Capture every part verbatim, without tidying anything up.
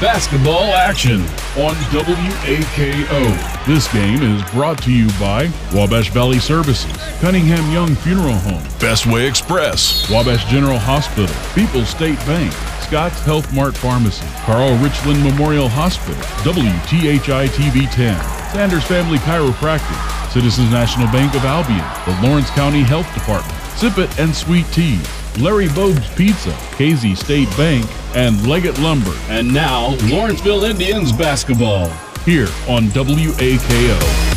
basketball action on W A K O. This game is brought to you by Wabash Valley Services, Cunningham Young Funeral Home, Bestway Express, Wabash General Hospital, People's State Bank, Scott's Health Mart Pharmacy, Carl Richland Memorial Hospital, W T H I T V ten, Sanders Family Chiropractic, Citizens National Bank of Albion, the Lawrence County Health Department, Sip It and Sweet Tea, Larry Bogue's Pizza, K Z State Bank, and Leggett Lumber. And now, Lawrenceville Indians basketball. Here on W A K O.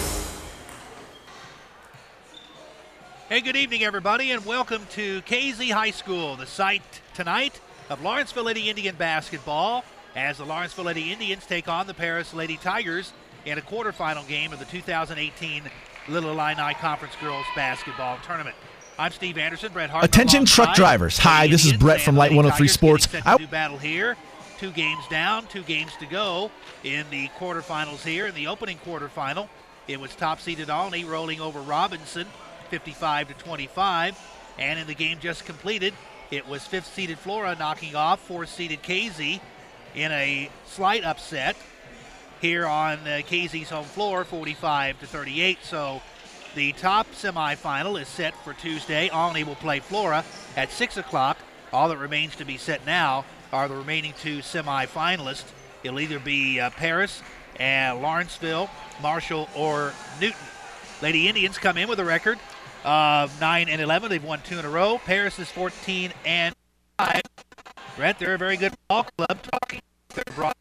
Hey, good evening, everybody, and welcome to K Z High School, the site tonight of Lawrenceville Lady Indian basketball, as the Lawrenceville Lady Indians take on the Paris Lady Tigers in a quarterfinal game of the two thousand eighteen Little Illini Conference Girls Basketball Tournament. I'm Steve Anderson. Brett Hartman. Attention truck drivers. Hi, this is Brett from Light one oh three Sports. I do battle here. Two games down, two games to go in the quarterfinals here. In the opening quarterfinal, it was top-seeded Alney rolling over Robinson, fifty-five to twenty-five. And in the game just completed, it was fifth-seeded Flora knocking off fourth-seeded K Z in a slight upset here on uh, K Z's home floor, forty-five to thirty-eight. So the top semifinal is set for Tuesday. Alney will play Flora at six o'clock. All that remains to be set now are the remaining two semifinalists. It'll either be uh, Paris and Lawrenceville, Marshall, or Newton. Lady Indians come in with a record of nine and eleven. They've won two in a row. Paris is fourteen and five. Brett, they're a very good ball club. Talking their broad,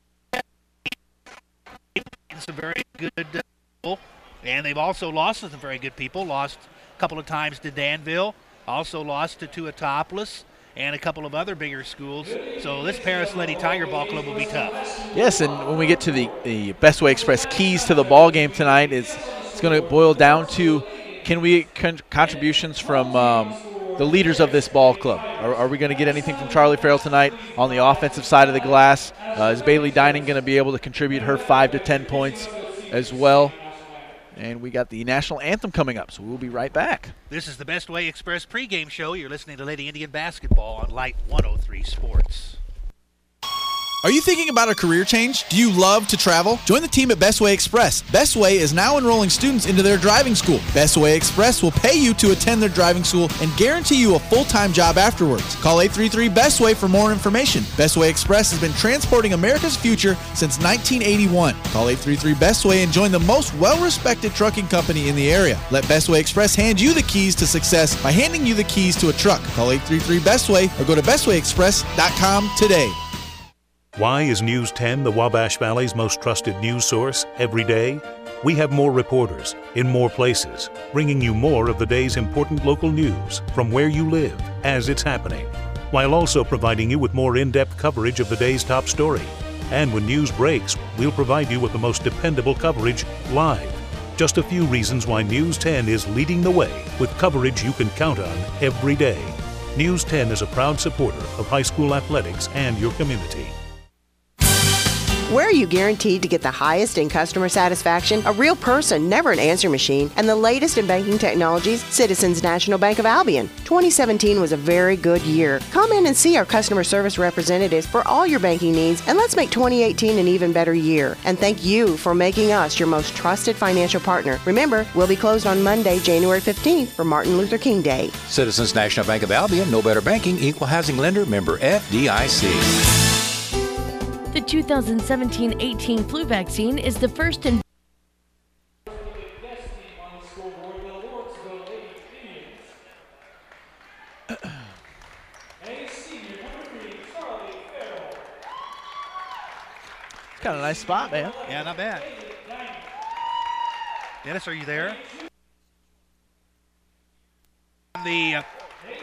some very good people. And they've also lost to some very good people. Lost a couple of times to Danville. Also lost to Tuatopolis and a couple of other bigger schools. So this Paris Lady Tiger Ball Club will be tough. Yes, and when we get to the, the Bestway Express keys to the ball game tonight, it's, it's going to boil down to can we get con- contributions from um, the leaders of this ball club. Are, are we going to get anything from Charlie Farrell tonight on the offensive side of the glass? Uh, is Bailey Dining going to be able to contribute her five to ten points as well? And we got the national anthem coming up, so we'll be right back. This is the Bestway Express pregame show. You're listening to Lady Indian basketball on Light one oh three Sports. Are you thinking about a career change? Do you love to travel? Join the team at Bestway Express. Bestway is now enrolling students into their driving school. Bestway Express will pay you to attend their driving school and guarantee you a full-time job afterwards. Call eight three three Bestway for more information. Bestway Express has been transporting America's future since nineteen eighty-one. Call eight three three Bestway and join the most well-respected trucking company in the area. Let Bestway Express hand you the keys to success by handing you the keys to a truck. Call eight three three Bestway or go to bestway express dot com today. Why is News ten the Wabash Valley's most trusted news source every day? We have more reporters in more places, bringing you more of the day's important local news from where you live as it's happening, while also providing you with more in-depth coverage of the day's top story. And when news breaks, we'll provide you with the most dependable coverage live. Just a few reasons why News ten is leading the way with coverage you can count on every day. News ten is a proud supporter of high school athletics and your community. Where are you guaranteed to get the highest in customer satisfaction? A real person, never an answer machine. And the latest in banking technologies? Citizens National Bank of Albion. twenty seventeen was a very good year. Come in and see our customer service representatives for all your banking needs, and let's make twenty eighteen an even better year. And thank you for making us your most trusted financial partner. Remember, we'll be closed on Monday, January fifteenth for Martin Luther King Day. Citizens National Bank of Albion, no better banking, equal housing lender, member F D I C. The two thousand seventeen eighteen flu vaccine is the first in Got a nice spot, man. Yeah, not bad. Dennis, are you there? The uh,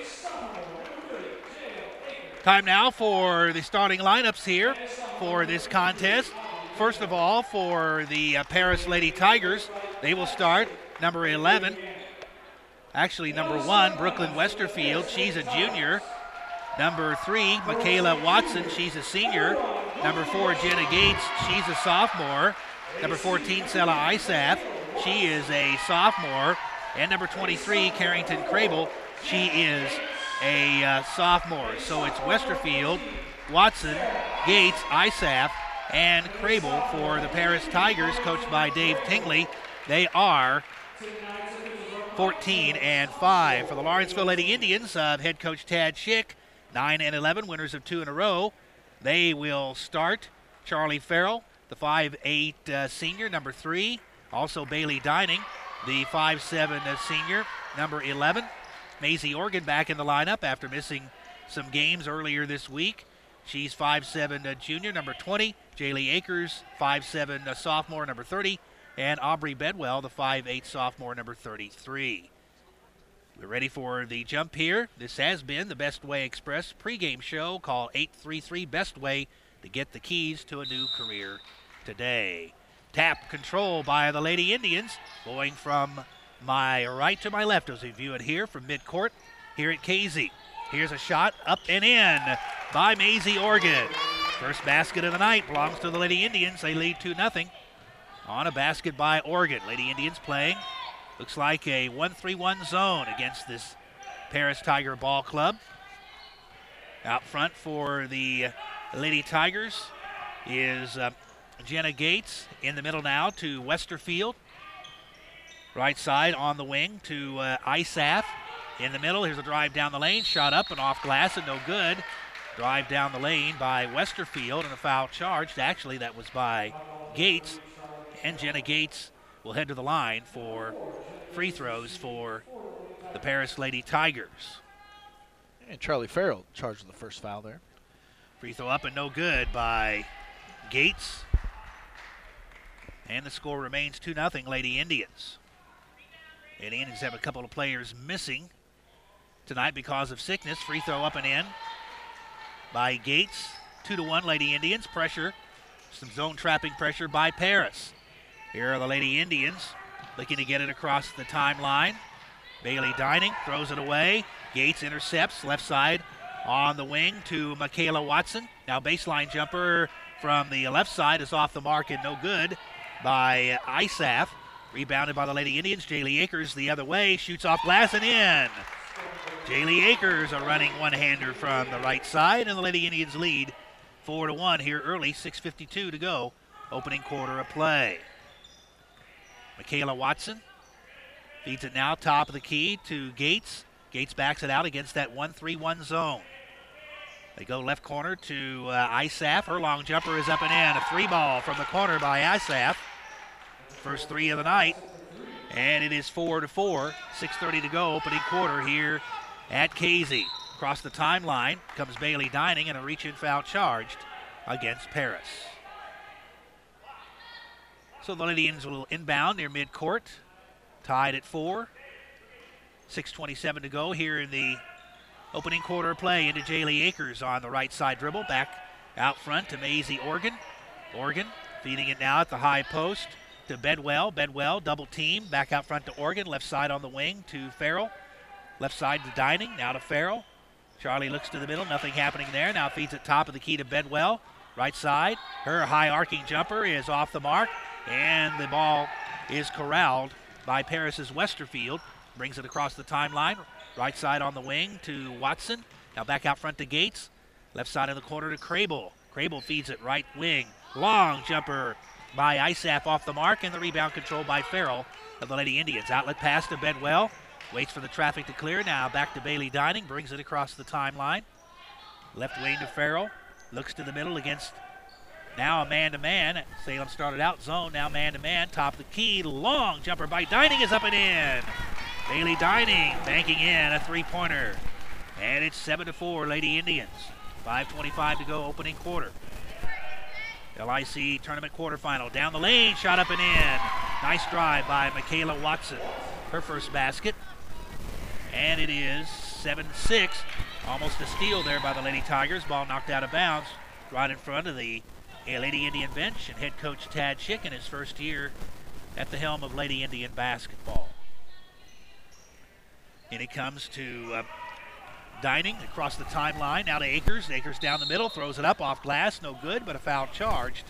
time now for the starting lineups here for this contest. First of all, for the uh, Paris Lady Tigers, they will start number eleven. Actually, number one, Brooklyn Westerfield. She's a junior. Number three, Michaela Watson. She's a senior. Number four, Jenna Gates. She's a sophomore. Number fourteen, Sella Isaf. She is a sophomore. And number twenty-three, Carrington Crable. She is a uh, sophomore. So it's Westerfield, Watson, Gates, Isaf, and Crable for the Paris Tigers, coached by Dave Tingley. They are fourteen and five. For the Lawrenceville Lady Indians, uh, head coach Tad Schick, nine and eleven, winners of two in a row. They will start Charlie Farrell, the five eight uh, senior, number three. Also Bailey Dining, the five seven uh, senior, number eleven. Maisie Organ back in the lineup after missing some games earlier this week. She's five seven uh, junior, number twenty. Jaylee Akers, five seven uh, sophomore, number thirty. And Aubrey Bedwell, the five eight sophomore, number thirty-three. We're ready for the jump here. This has been the Best Way Express pregame show. Call eight three three BEST WAY to get the keys to a new career today. Tap control by the Lady Indians, going from my right to my left as we view it here from midcourt here at K Z. Here's a shot up and in by Maisie Organ. First basket of the night belongs to the Lady Indians. They lead two nothing on a basket by Oregon. Lady Indians playing, looks like a one three one zone against this Paris Tiger ball club. Out front for the Lady Tigers is uh, Jenna Gates. In the middle now to Westerfield. Right side on the wing to uh, Isaf. In the middle, here's a drive down the lane, shot up and off glass and no good. Drive down the lane by Westerfield and a foul charged. Actually, that was by Gates. And Jenna Gates will head to the line for free throws for the Paris Lady Tigers. And Charlie Farrell charged with the first foul there. Free throw up and no good by Gates. And the score remains two nothing Lady Indians. And the Indians have a couple of players missing tonight because of sickness. Free throw up and in by Gates. Two to one Lady Indians. Pressure, some zone trapping pressure by Paris. Here are the Lady Indians looking to get it across the timeline. Bailey Dining throws it away. Gates intercepts left side on the wing to Michaela Watson. Now baseline jumper from the left side is off the mark and no good by Isaf. Rebounded by the Lady Indians. Jaylee Akers the other way. Shoots off glass and in. Jaylee Akers a running one-hander from the right side, and the Lady Indians lead four to one here early. six fifty-two to go. Opening quarter of play. Michaela Watson feeds it now top of the key to Gates. Gates backs it out against that one three one zone. They go left corner to uh, Isaf. Her long jumper is up and in. A three ball from the corner by Isaf. First three of the night. And it is four to four. six thirty to go. Opening quarter here at K Z. Across the timeline comes Bailey Dining and a reach-in foul charged against Paris. So the Lady Indians will inbound near midcourt. Tied at four. six twenty-seven to go here in the opening quarter of play. Into Jaylee Akers on the right side dribble. Back out front to Maisie Organ. Organ feeding it now at the high post to Bedwell. Bedwell double team. Back out front to Organ. Left side on the wing to Farrell. Left side to Dining. Now to Farrell. Charlie looks to the middle. Nothing happening there. Now feeds it top of the key to Bedwell. Right side. Her high arcing jumper is off the mark. And the ball is corralled by Paris's Westerfield. Brings it across the timeline. Right side on the wing to Watson. Now back out front to Gates. Left side in the corner to Crable. Crable feeds it right wing. Long jumper by Isaf off the mark, and the rebound controlled by Farrell of the Lady Indians. Outlet pass to Bedwell. Waits for the traffic to clear. Now back to Bailey Dining. Brings it across the timeline. Left wing to Farrell. Looks to the middle against now a man-to-man. Salem started out zone. Now man-to-man. Top of the key. Long jumper by Dining is up and in. Bailey Dining banking in a three-pointer. And it's seven to four Lady Indians. five twenty-five to go opening quarter. L I C tournament quarterfinal. Down the lane, shot up and in. Nice drive by Michaela Watson. Her first basket. And it is seven six. Almost a steal there by the Lady Tigers. Ball knocked out of bounds right in front of the Lady Indian bench. And head coach Tad Schick in his first year at the helm of Lady Indian basketball. And it comes to uh, Dining across the timeline. Now to Akers. Akers down the middle. Throws it up off glass. No good, but a foul charged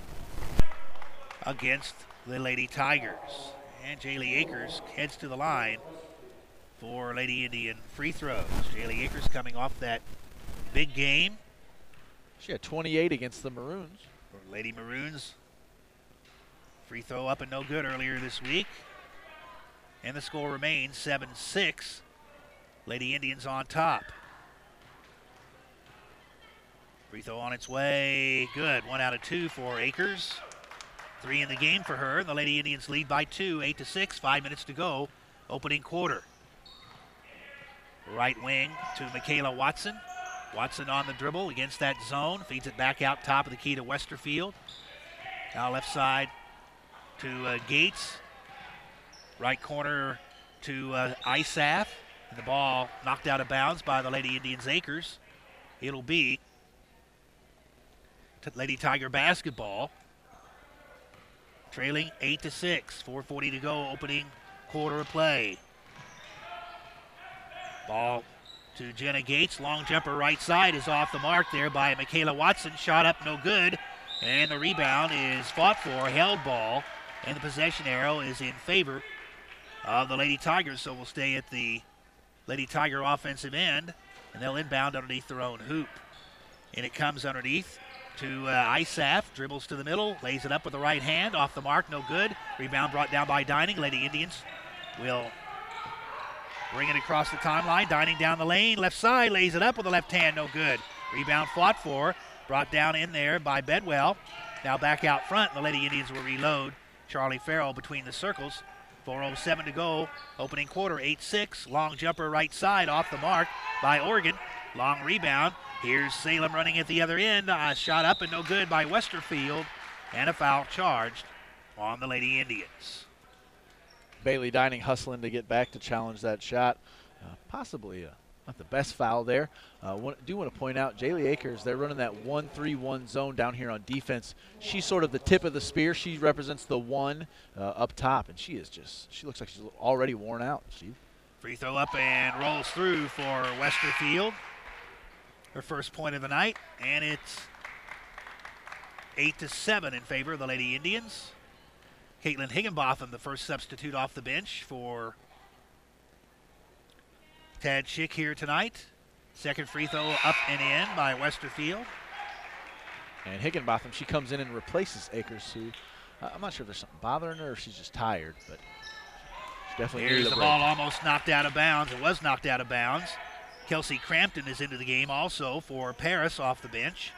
against the Lady Tigers. And Jaylee Akers heads to the line for Lady Indian free throws. Jaylee Akers coming off that big game She had twenty-eight against the Maroons. For Lady Maroons. Free throw up and no good earlier this week. And the score remains seven six. Lady Indians on top. Free throw on its way. Good. One out of two for Akers. Three in the game for her. The Lady Indians lead by two, eight to six. Five minutes to go. Opening quarter. Right wing to Michaela Watson. Watson on the dribble against that zone. Feeds it back out top of the key to Westerfield. Now left side to uh, Gates. Right corner to uh, Isaf. And the ball knocked out of bounds by the Lady Indians Akers. It'll be Lady Tiger basketball. Trailing eight to six. four forty to go. Opening quarter of play. Ball to Jenna Gates. Long jumper right side is off the mark there by Michaela Watson. Shot up, no good. And the rebound is fought for. Held ball. And the possession arrow is in favor of the Lady Tigers. So we'll stay at the Lady Tiger offensive end. And they'll inbound underneath their own hoop. And it comes underneath to uh, Isaf. Dribbles to the middle. Lays it up with the right hand. Off the mark, no good. Rebound brought down by Dining. Lady Indians will bring it across the timeline. Dining down the lane. Left side. Lays it up with the left hand. No good. Rebound fought for. Brought down in there by Bedwell. Now back out front. The Lady Indians will reload. Charlie Farrell between the circles. four oh seven to go. Opening quarter. eight six. Long jumper right side. Off the mark by Oregon. Long rebound. Here's Salem running at the other end. Uh, shot up and no good by Westerfield. And a foul charged on the Lady Indians. Bailey Dining hustling to get back to challenge that shot. Uh, possibly uh, not the best foul there. I uh, do want to point out Jaylee Akers, they're running that one three one zone down here on defense. She's sort of the tip of the spear. She represents the one uh, up top, and she is just, she looks like she's already worn out. She Free throw up and rolls through for Westerfield. Her first point of the night, and it's eight to seven in favor of the Lady Indians. Caitlin Higginbotham, the first substitute off the bench for Tad Schick here tonight. Second free throw up and in by Westerfield. And Higginbotham, she comes in and replaces Akers, who uh, I'm not sure if there's something bothering her or if she's just tired, but she definitely Here's needed a the break. ball almost knocked out of bounds. It was knocked out of bounds. Kelsey Crampton is into the game also for Paris off the bench.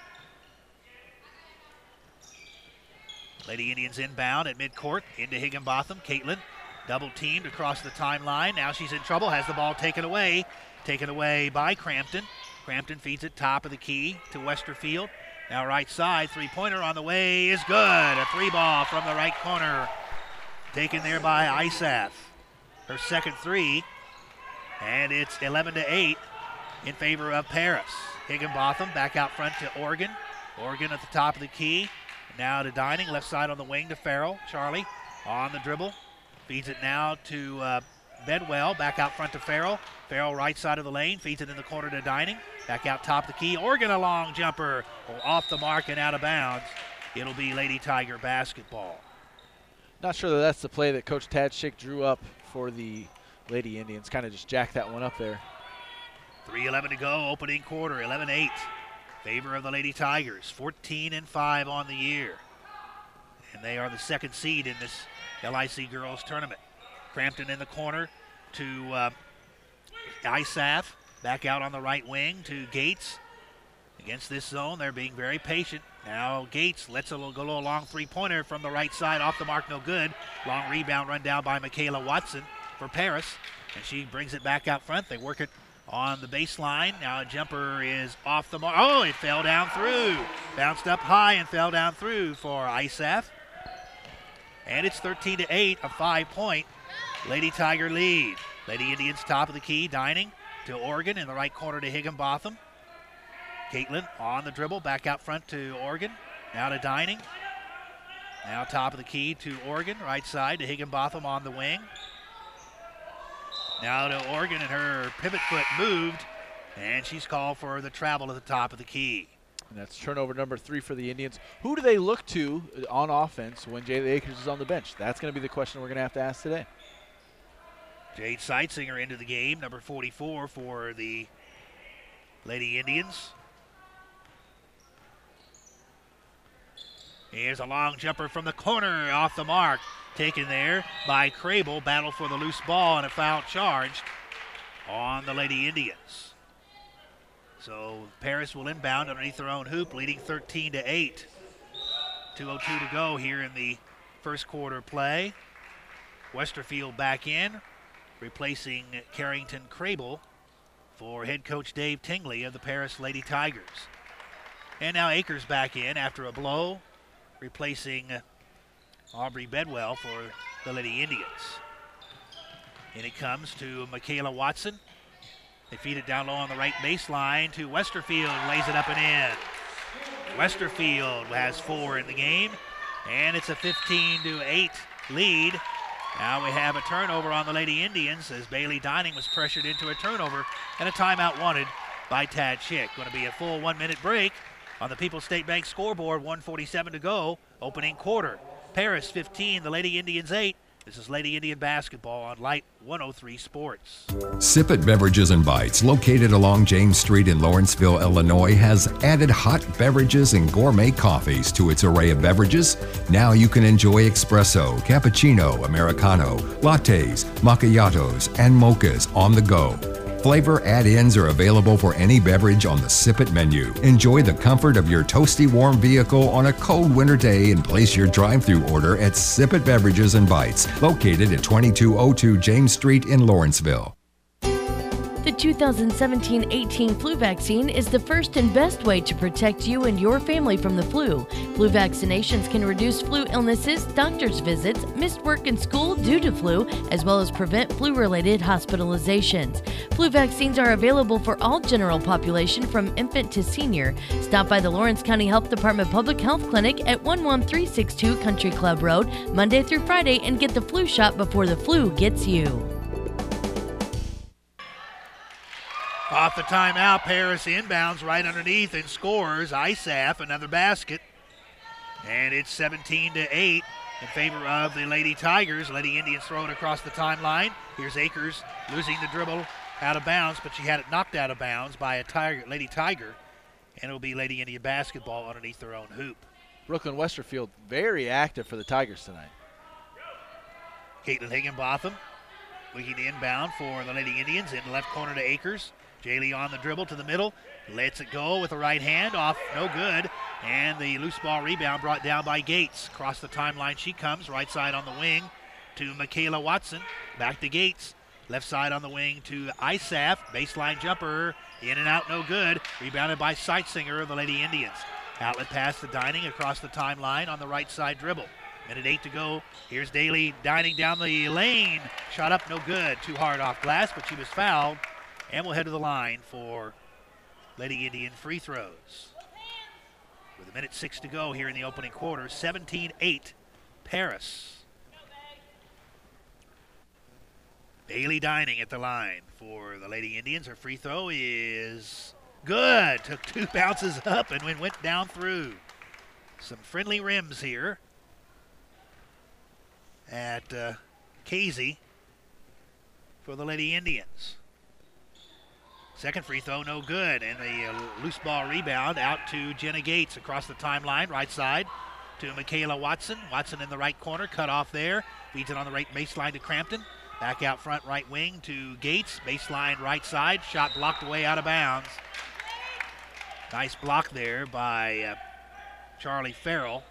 Lady Indians inbound at midcourt into Higginbotham. Caitlin double teamed across the timeline. Now she's in trouble, has the ball taken away. Taken away by Crampton. Crampton feeds it top of the key to Westerfield. Now right side, three-pointer on the way is good. A three ball from the right corner. Taken there by Isaf. Her second three. And it's eleven to eight. In favor of Paris. Higginbotham back out front to Oregon. Oregon at the top of the key. Now to Dining, left side on the wing to Farrell. Charlie on the dribble. Feeds it now to uh, Bedwell. Back out front to Farrell. Farrell right side of the lane. Feeds it in the corner to Dining. Back out top of the key. Oregon a long jumper. Off the mark and out of bounds. It'll be Lady Tiger basketball. Not sure that that's the play that Coach Tad Schick drew up for the Lady Indians. Kind of just jacked that one up there. three eleven to go, opening quarter, eleven eight. Favor of the Lady Tigers, fourteen and five on the year. And they are the second seed in this L I C girls tournament. Crampton in the corner to uh, Isaf. Back out on the right wing to Gates. Against this zone, they're being very patient. Now Gates lets a little, go a little long three-pointer from the right side, off the mark, no good. Long rebound run down by Michaela Watson for Paris. And she brings it back out front. They work it on the baseline. Now a jumper is off the mark. Oh, it fell down through. Bounced up high and fell down through for Isaf. And it's thirteen to eight, a five-point Lady Tiger lead. Lady Indians top of the key, Dining to Oregon in the right corner to Higginbotham. Caitlin on the dribble, back out front to Oregon. Now to Dining. Now top of the key to Oregon, right side to Higginbotham on the wing. Now to Oregon, and her pivot foot moved, and she's called for the travel at the top of the key. And that's turnover number three for the Indians. Who do they look to on offense when Jaylee Akers is on the bench? That's going to be the question we're going to have to ask today. Jade Seitzinger into the game, number forty-four for the Lady Indians. Here's a long jumper from the corner off the mark. Taken there by Crable. Battle for the loose ball and a foul charged on the Lady Indians. So Paris will inbound underneath their own hoop, leading thirteen to eight. two oh two to go here in the first quarter play. Westerfield back in, replacing Carrington Crable for head coach Dave Tingley of the Paris Lady Tigers. And now Akers back in after a blow, replacing Aubrey Bedwell for the Lady Indians. And it comes to Michaela Watson. They feed it down low on the right baseline to Westerfield, lays it up and in. Westerfield has four in the game, and it's a fifteen to eight lead. Now we have a turnover on the Lady Indians as Bailey Dining was pressured into a turnover, and a timeout wanted by Tad Schick. Going to be a full one-minute break on the People's State Bank scoreboard, one forty-seven to go, opening quarter. Paris fifteen, the Lady Indians eight. This is Lady Indian basketball on Light one oh three Sports. Sip It Beverages and Bites, located along James Street in Lawrenceville, Illinois, has added hot beverages and gourmet coffees to its array of beverages. Now you can enjoy espresso, cappuccino, americano, lattes, macchiatos, and mochas on the go. Flavor add-ins are available for any beverage on the Sip It menu. Enjoy the comfort of your toasty warm vehicle on a cold winter day and place your drive-through order at Sip It Beverages and Bites, located at twenty-two oh two James Street in Lawrenceville. The two thousand seventeen eighteen flu vaccine is the first and best way to protect you and your family from the flu. Flu vaccinations can reduce flu illnesses, doctor's visits, missed work and school due to flu, as well as prevent flu-related hospitalizations. Flu vaccines are available for all general population from infant to senior. Stop by the Lawrence County Health Department Public Health Clinic at one one three six two Country Club Road, Monday through Friday, and get the flu shot before the flu gets you. Off the timeout, Paris inbounds right underneath and scores. Isaf, another basket. And it's seventeen to eight in favor of the Lady Tigers. Lady Indians throw it across the timeline. Here's Akers losing the dribble out of bounds, but she had it knocked out of bounds by a Tiger, Lady Tiger. And it'll be Lady Indian basketball underneath their own hoop. Brooklyn Westerfield very active for the Tigers tonight. Caitlin Higginbotham looking to inbound for the Lady Indians in the left corner to Akers. Jaylee on the dribble to the middle, lets it go with the right hand, off, no good. And the loose ball rebound brought down by Gates. Across the timeline she comes, right side on the wing to Michaela Watson. Back to Gates, left side on the wing to Isaf. Baseline jumper, in and out, no good. Rebounded by Seitsinger of the Lady Indians. Outlet pass to Dining across the timeline on the right side dribble. Minute eight to go. Here's Daly Dining down the lane. Shot up, no good. Too hard off glass, but she was fouled. And we'll head to the line for Lady Indian free throws. With a minute six to go here in the opening quarter, seventeen eight, Paris. Bailey Dining at the line for the Lady Indians. Her free throw is good. Took two bounces up and went down through. Some friendly rims here at uh, Casey for the Lady Indians. Second free throw, no good. And the uh, loose ball rebound out to Jenna Gates across the timeline, right side to Michaela Watson. Watson in the right corner, cut off there. Feeds it on the right baseline to Crampton. Back out front, right wing to Gates. Baseline right side. Shot blocked away out of bounds. Nice block there by uh, Charlie Farrell.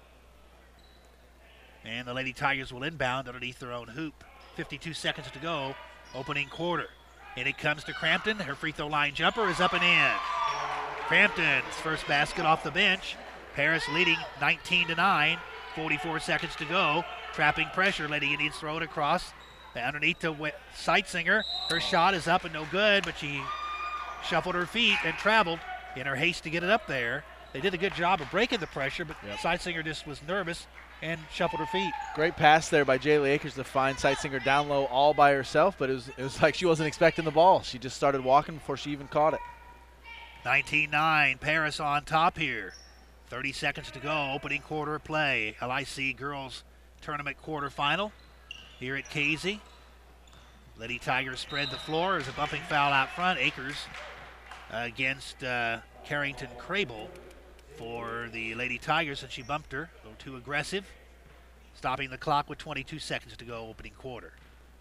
And the Lady Tigers will inbound underneath their own hoop. fifty-two seconds to go, opening quarter. And it comes to Crampton. Her free throw line jumper is up and in. Crampton's first basket off the bench. Paris leading nineteen to nine. forty-four seconds to go. Trapping pressure. Lady Indians throw it across. Underneath to Seitsinger. Her shot is up and no good, but she shuffled her feet and traveled in her haste to get it up there. They did a good job of breaking the pressure, but yep. Seitsinger just was nervous and shuffled her feet. Great pass there by Jaylee Akers to find Seitsinger down low all by herself, but it was it was like she wasn't expecting the ball. She just started walking before she even caught it. nineteen nine, Paris on top here. thirty seconds to go, opening quarter play. L I C Girls Tournament quarterfinal here at Casey. Lady Tigers spread the floor. There's a bumping foul out front. Akers uh, against uh, Carrington Crable for the Lady Tigers, and she bumped her. A little too aggressive. Stopping the clock with twenty-two seconds to go, opening quarter.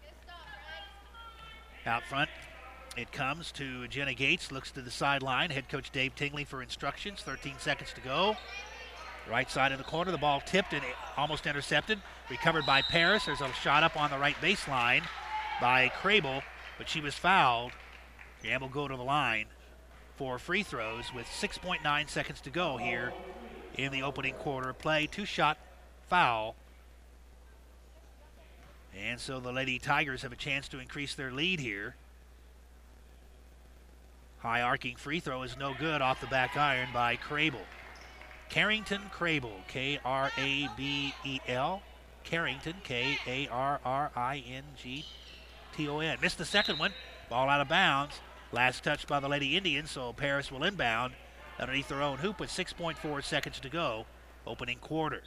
Out front, it comes to Jenna Gates, looks to the sideline. Head coach Dave Tingley for instructions. thirteen seconds to go. Right side of the corner, the ball tipped and almost intercepted. Recovered by Paris. There's a shot up on the right baseline by Crable, but she was fouled. And will go to the line for free throws with six point nine seconds to go here in the opening quarter of play. Two-shot foul. And so the Lady Tigers have a chance to increase their lead here. High arcing free throw is no good off the back iron by Crable. Carrington Crable, K R A B E L. Carrington, K A R R I N G T O N. Missed the second one. Ball out of bounds. Last touch by the Lady Indians, so Paris will inbound underneath their own hoop with six point four seconds to go. Opening quarter.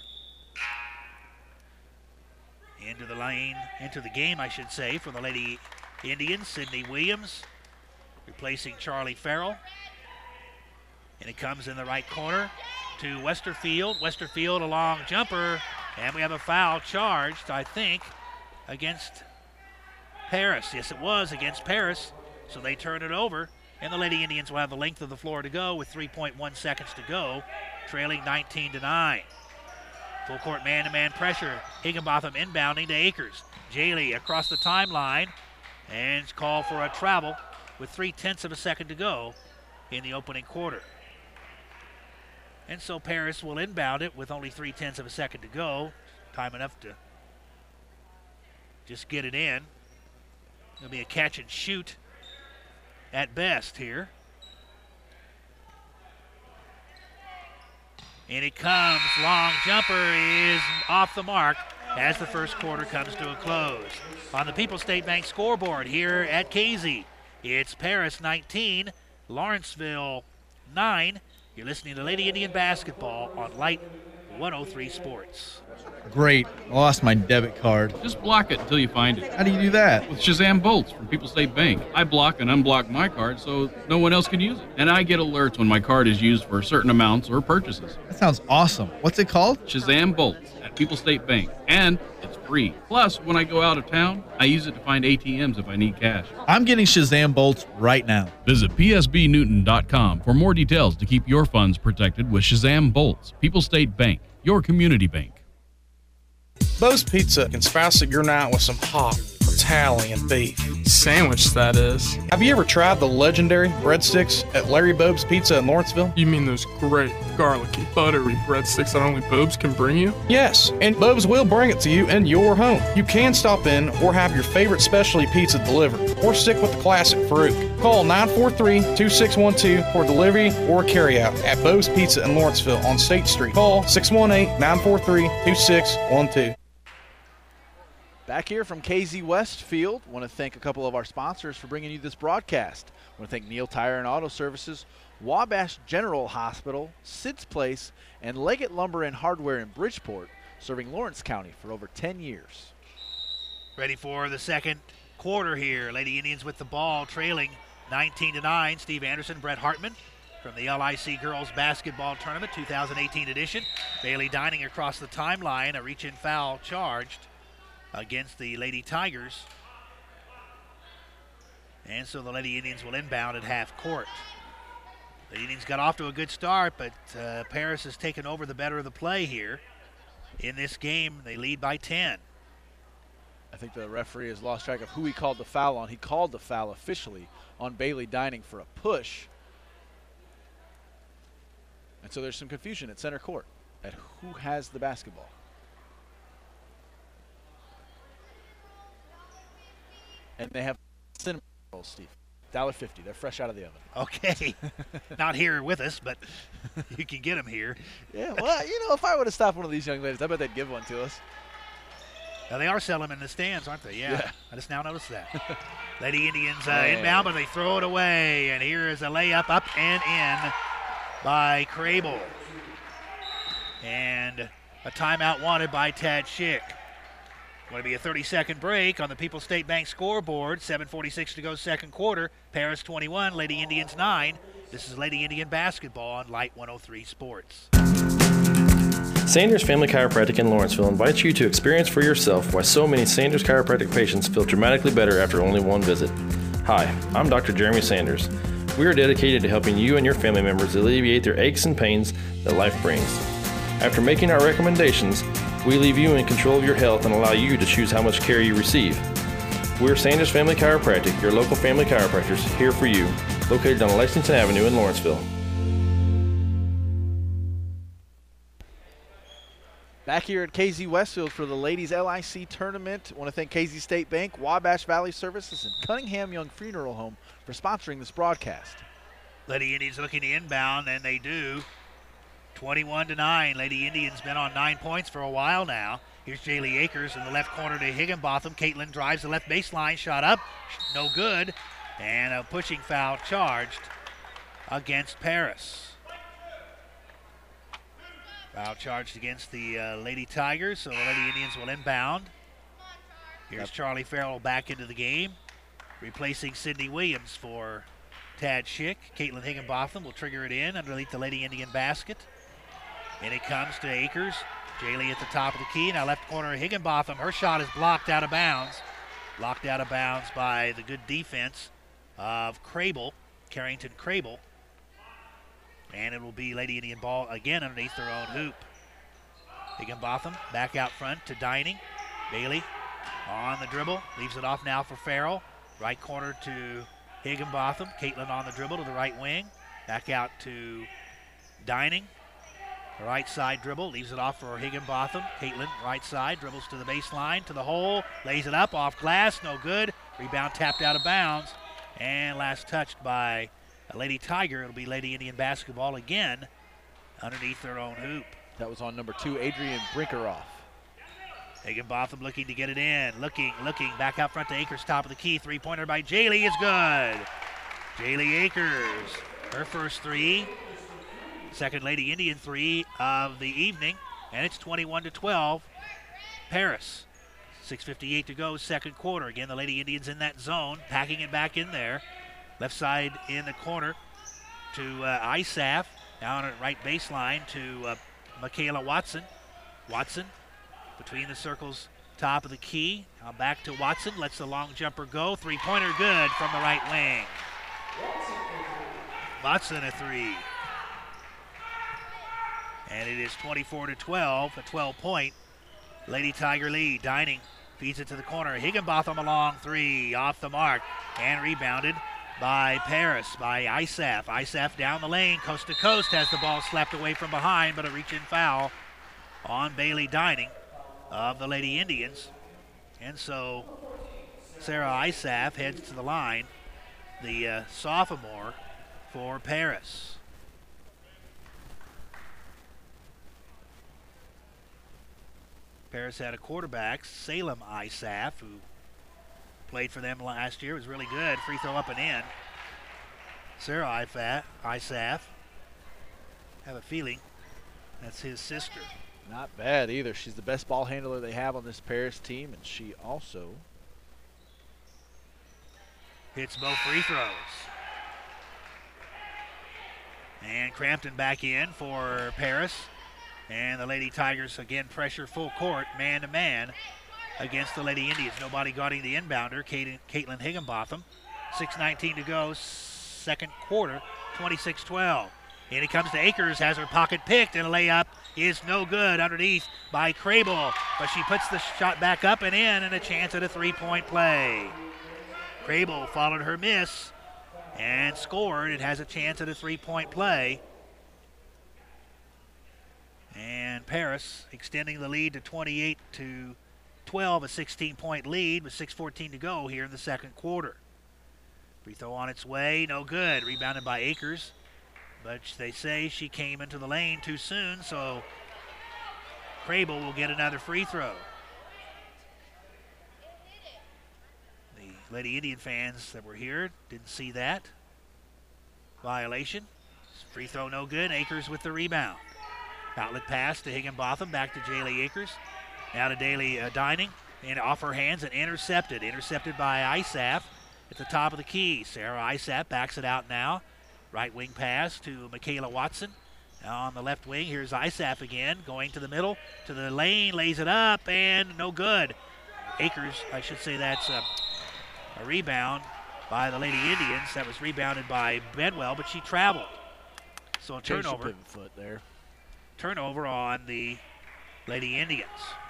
Into the lane, into the game, I should say, for the Lady Indians. Sydney Williams replacing Charlie Farrell. And it comes in the right corner to Westerfield. Westerfield, a long jumper, and we have a foul charged, I think, against Paris. Yes, it was against Paris, so they turn it over, and the Lady Indians will have the length of the floor to go with three point one seconds to go, trailing nineteen to nine. Full court man-to-man pressure. Higginbotham inbounding to Akers. Jaley across the timeline, and call for a travel with three-tenths of a second to go in the opening quarter. And so Paris will inbound it with only three-tenths of a second to go. Time enough to just get it in. It'll be a catch and shoot at best here. And it comes. Long jumper is off the mark as the first quarter comes to a close. On the People's State Bank scoreboard here at Casey, it's Paris nineteen, Lawrenceville nine. You're listening to Lady Indian Basketball on Light one oh three Sports. Great. I lost my debit card. Just block it until you find it. How do you do that? With Shazam Bolts from People's State Bank. I block and unblock my card so no one else can use it. And I get alerts when my card is used for certain amounts or purchases. That sounds awesome. What's it called? Shazam Bolts at People's State Bank. And it's free. Plus, when I go out of town, I use it to find A T Ms if I need cash. I'm getting Shazam Bolts right now. Visit P S B Newton dot com for more details to keep your funds protected with Shazam Bolts. People's State Bank, your community bank. Bo's Pizza can spice up your night with some hot Italian beef. Sandwich, that is. Have you ever tried the legendary breadsticks at Larry Bobe's Pizza in Lawrenceville? You mean those great, garlicky, buttery breadsticks that only Bobe's can bring you? Yes, and Bobe's will bring it to you in your home. You can stop in or have your favorite specialty pizza delivered, or stick with the classic Farouk. Call nine four three, two six one two for delivery or carryout at Bobe's Pizza in Lawrenceville on State Street. Call six one eight, nine four three, two six one two. Back here from K Z Westfield, want to thank a couple of our sponsors for bringing you this broadcast. want to thank Neil Tire and Auto Services, Wabash General Hospital, Sid's Place, and Leggett Lumber and Hardware in Bridgeport, serving Lawrence County for over ten years. Ready for the second quarter here. Lady Indians with the ball, trailing nineteen to nine. Steve Anderson, Brett Hartman from the L I C Girls Basketball Tournament two thousand eighteen edition. Bailey Dining across the timeline, a reach-in foul charged against the Lady Tigers. And so the Lady Indians will inbound at half court. The Indians got off to a good start, but uh, Paris has taken over the better of the play here. In this game, they lead by ten. I think the referee has lost track of who he called the foul on. He called the foul officially on Bailey Dining for a push. And so there's some confusion at center court at who has the basketball. And they have cinnamon rolls, Steve. one dollar fifty. They're fresh out of the oven. Okay. Not here with us, but you can get them here. Yeah, well, you know, if I would have stopped one of these young ladies, I bet they'd give one to us. Now, they are selling them in the stands, aren't they? Yeah. yeah. I just now noticed that. Lady Indians uh, hey. inbound, but they throw it away. And here is a layup up and in by Crable. And a timeout wanted by Tad Schick. Going to be a thirty-second break on the People's State Bank scoreboard. seven forty-six to go second quarter. Paris twenty-one, Lady Indians nine. This is Lady Indian basketball on Light one oh three Sports. Sanders Family Chiropractic in Lawrenceville invites you to experience for yourself why so many Sanders Chiropractic patients feel dramatically better after only one visit. Hi, I'm Doctor Jeremy Sanders. We are dedicated to helping you and your family members alleviate their aches and pains that life brings. After making our recommendations, we leave you in control of your health and allow you to choose how much care you receive. We're Sanders Family Chiropractic, your local family chiropractors, here for you, located on Lexington Avenue in Lawrenceville. Back here at K Z Westfield for the Ladies L I C Tournament. I want to thank K Z State Bank, Wabash Valley Services, and Cunningham Young Funeral Home for sponsoring this broadcast. Lady Indians looking to inbound, and they do. twenty-one to nine. Lady Indians been on nine points for a while now. Here's Jaylee Akers in the left corner to Higginbotham. Caitlin drives the left baseline, shot up, no good, and a pushing foul charged against Paris. Foul charged against the uh, Lady Tigers, so the Lady Indians will inbound. Here's yep. Charlie Farrell back into the game, replacing Sydney Williams for Tad Schick. Caitlin Higginbotham will trigger it in underneath the Lady Indian basket. And it comes to Akers. Jaylee at the top of the key. Now left corner, Higginbotham. Her shot is blocked out of bounds. Blocked out of bounds by the good defense of Crable, Carrington Crable. And it will be Lady Indian ball again underneath their own hoop. Higginbotham back out front to Dining. Bailey on the dribble. Leaves it off now for Farrell. Right corner to Higginbotham. Caitlin on the dribble to the right wing. Back out to Dining. Right side dribble. Leaves it off for Higginbotham. Caitlin right side. Dribbles to the baseline. To the hole. Lays it up off glass. No good. Rebound tapped out of bounds. And last touched by a Lady Tiger. It'll be Lady Indian basketball again underneath their own hoop. That was on number two, Adrian Brinkeroff. Higginbotham looking to get it in. Looking, looking. Back out front to Akers, top of the key. Three-pointer by Jaylee is good. Jaylee Akers, her first three. Second Lady Indian three of the evening. And it's twenty-one to twelve. Paris. six fifty-eight to go, second quarter. Again, the Lady Indians in that zone, packing it back in there. Left side in the corner to uh, Isaf. Down at right baseline to uh, Michaela Watson. Watson between the circles, top of the key. Now back to Watson, lets the long jumper go. Three-pointer good from the right wing. Watson a three. And it is twenty-four to twelve, a twelve-point Lady Tiger lead. Dining feeds it to the corner. Higginbotham a long three, off the mark, and rebounded by Paris, by Isaf. Isaf down the lane, coast to coast, has the ball slapped away from behind, but a reach-in foul on Bailey Dining of the Lady Indians. And so Sarah Isaf heads to the line, the uh, sophomore for Paris. Paris had a quarterback, Salem Isaf, who played for them last year, was really good. Free throw up and in. Sarah Isaf, have a feeling that's his sister. Not bad either. She's the best ball handler they have on this Paris team, and she also hits both free throws. And Crampton back in for Paris. And the Lady Tigers again pressure full court, man to man against the Lady Indians. Nobody guarding the inbounder, Caitlin Higginbotham. six nineteen to go, second quarter, twenty-six twelve. And it comes to Akers, has her pocket picked, and a layup is no good underneath by Crable. But she puts the shot back up and in, and a chance at a three-point play. Crable followed her miss and scored. It has a chance at a three-point play. And Paris extending the lead to twenty-eight to twelve, a sixteen-point lead with six fourteen to go here in the second quarter. Free throw on its way, no good. Rebounded by Akers, but they say she came into the lane too soon, so Crable will get another free throw. The Lady Indian fans that were here didn't see that violation. Free throw no good. Akers with the rebound. Outlet pass to Higginbotham, back to Jaylee Akers. Now to Daly uh, Dining, and off her hands and intercepted. Intercepted by Isaf at the top of the key. Sarah Isaf backs it out now. Right wing pass to Michaela Watson. Now on the left wing, here's Isaf again, going to the middle, to the lane, lays it up, and no good. Akers, I should say that's a, a rebound by the Lady Indians. That was rebounded by Bedwell, but she traveled. So a turnover. Pivot foot there. Turnover on the Lady Indians.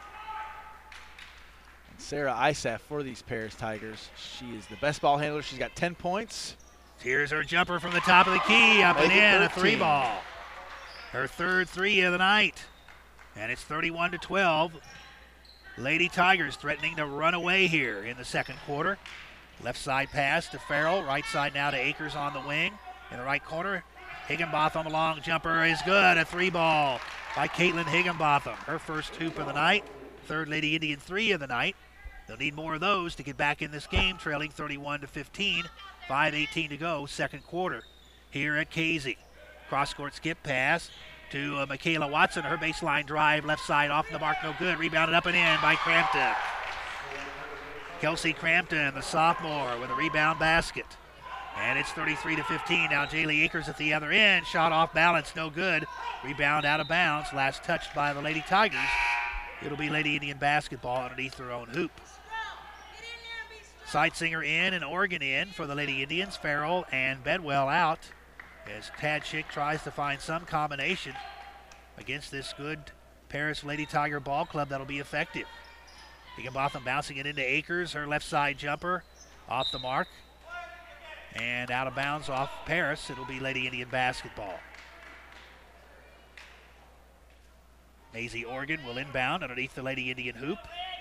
And Sarah Isaf for these Paris Tigers. She is the best ball handler. She's got ten points. Here's her jumper from the top of the key, up and in, a three ball. Her third three of the night. And it's thirty-one to twelve. Lady Tigers threatening to run away here in the second quarter. Left side pass to Farrell. Right side now to Akers on the wing. In the right corner, Higginbotham, a long jumper is good. A three ball by Caitlin Higginbotham. Her first hoop of the night. Third Lady Indian three of the night. They'll need more of those to get back in this game, trailing thirty-one to fifteen. five eighteen to go, second quarter. Here at Casey. Cross-court skip pass to uh, Michaela Watson. Her baseline drive, left side off the mark, no good. Rebounded up and in by Crampton. Kelsey Crampton, the sophomore, with a rebound basket. And it's thirty-three to fifteen. Now Jaylee Akers at the other end. Shot off balance, no good. Rebound out of bounds. Last touched by the Lady Tigers. It'll be Lady Indian basketball underneath their own hoop. Seitzinger in and Oregon in for the Lady Indians. Farrell and Bedwell out as Tad Schick tries to find some combination against this good Paris Lady Tiger ball club that'll be effective. Higginbotham bouncing it into Akers. Her left side jumper off the mark. And out of bounds off Paris. It'll be Lady Indian basketball. Maisie Oregon will inbound underneath the Lady Indian hoop.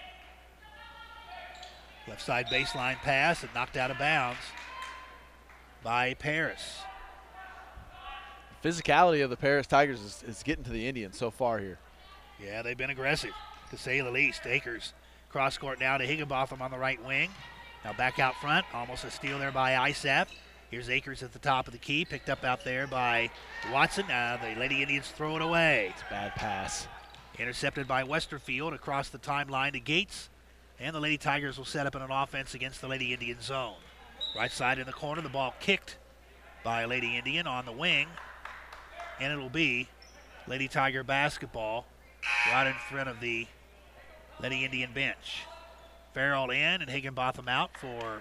Left side baseline pass and knocked out of bounds by Paris. The physicality of the Paris Tigers is, is getting to the Indians so far here. Yeah, they've been aggressive, to say the least. Akers cross court now to Higginbotham on the right wing. Now back out front, almost a steal there by Isaf. Here's Akers at the top of the key, picked up out there by Watson. Uh, the Lady Indians throw it away. It's a bad pass. Intercepted by Westerfield across the timeline to Gates. And the Lady Tigers will set up in an offense against the Lady Indian zone. Right side in the corner, the ball kicked by Lady Indian on the wing. And it'll be Lady Tiger basketball right in front of the Lady Indian bench. Farrell in and Higginbotham out for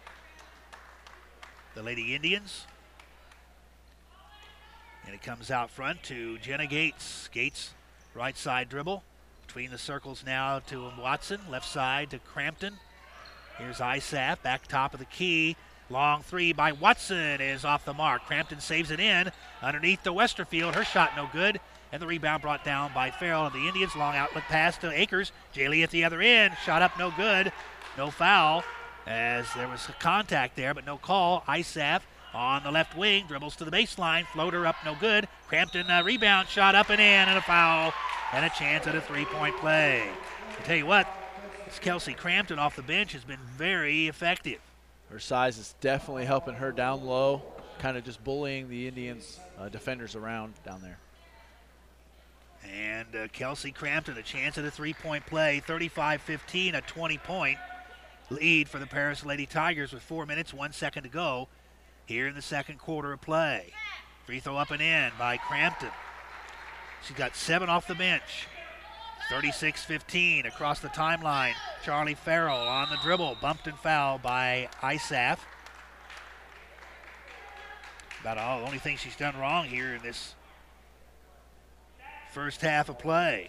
the Lady Indians. And it comes out front to Jenna Gates. Gates, right side dribble. Between the circles now to Watson. Left side to Crampton. Here's Isaf, back top of the key. Long three by Watson is off the mark. Crampton saves it in underneath the Westerfield. Her shot no good. And the rebound brought down by Farrell and the Indians. Long outlet pass to Akers. Jaylee at the other end. Shot up no good. No foul as there was a contact there, but no call. Isaf on the left wing. Dribbles to the baseline. Floater up no good. Crampton uh, rebound. Shot up and in and a foul. And a chance at a three-point play. I tell you what, this Kelsey Crampton off the bench has been very effective. Her size is definitely helping her down low, kind of just bullying the Indians' uh, defenders around down there. And uh, Kelsey Crampton, a chance at a three-point play, thirty-five fifteen, a twenty-point lead for the Paris Lady Tigers with four minutes, one second to go here in the second quarter of play. Free throw up and in by Crampton. She's got seven off the bench. thirty-six fifteen across the timeline. Charlie Farrell on the dribble, bumped and fouled by Isaf. About all the only thing she's done wrong here in this first half of play.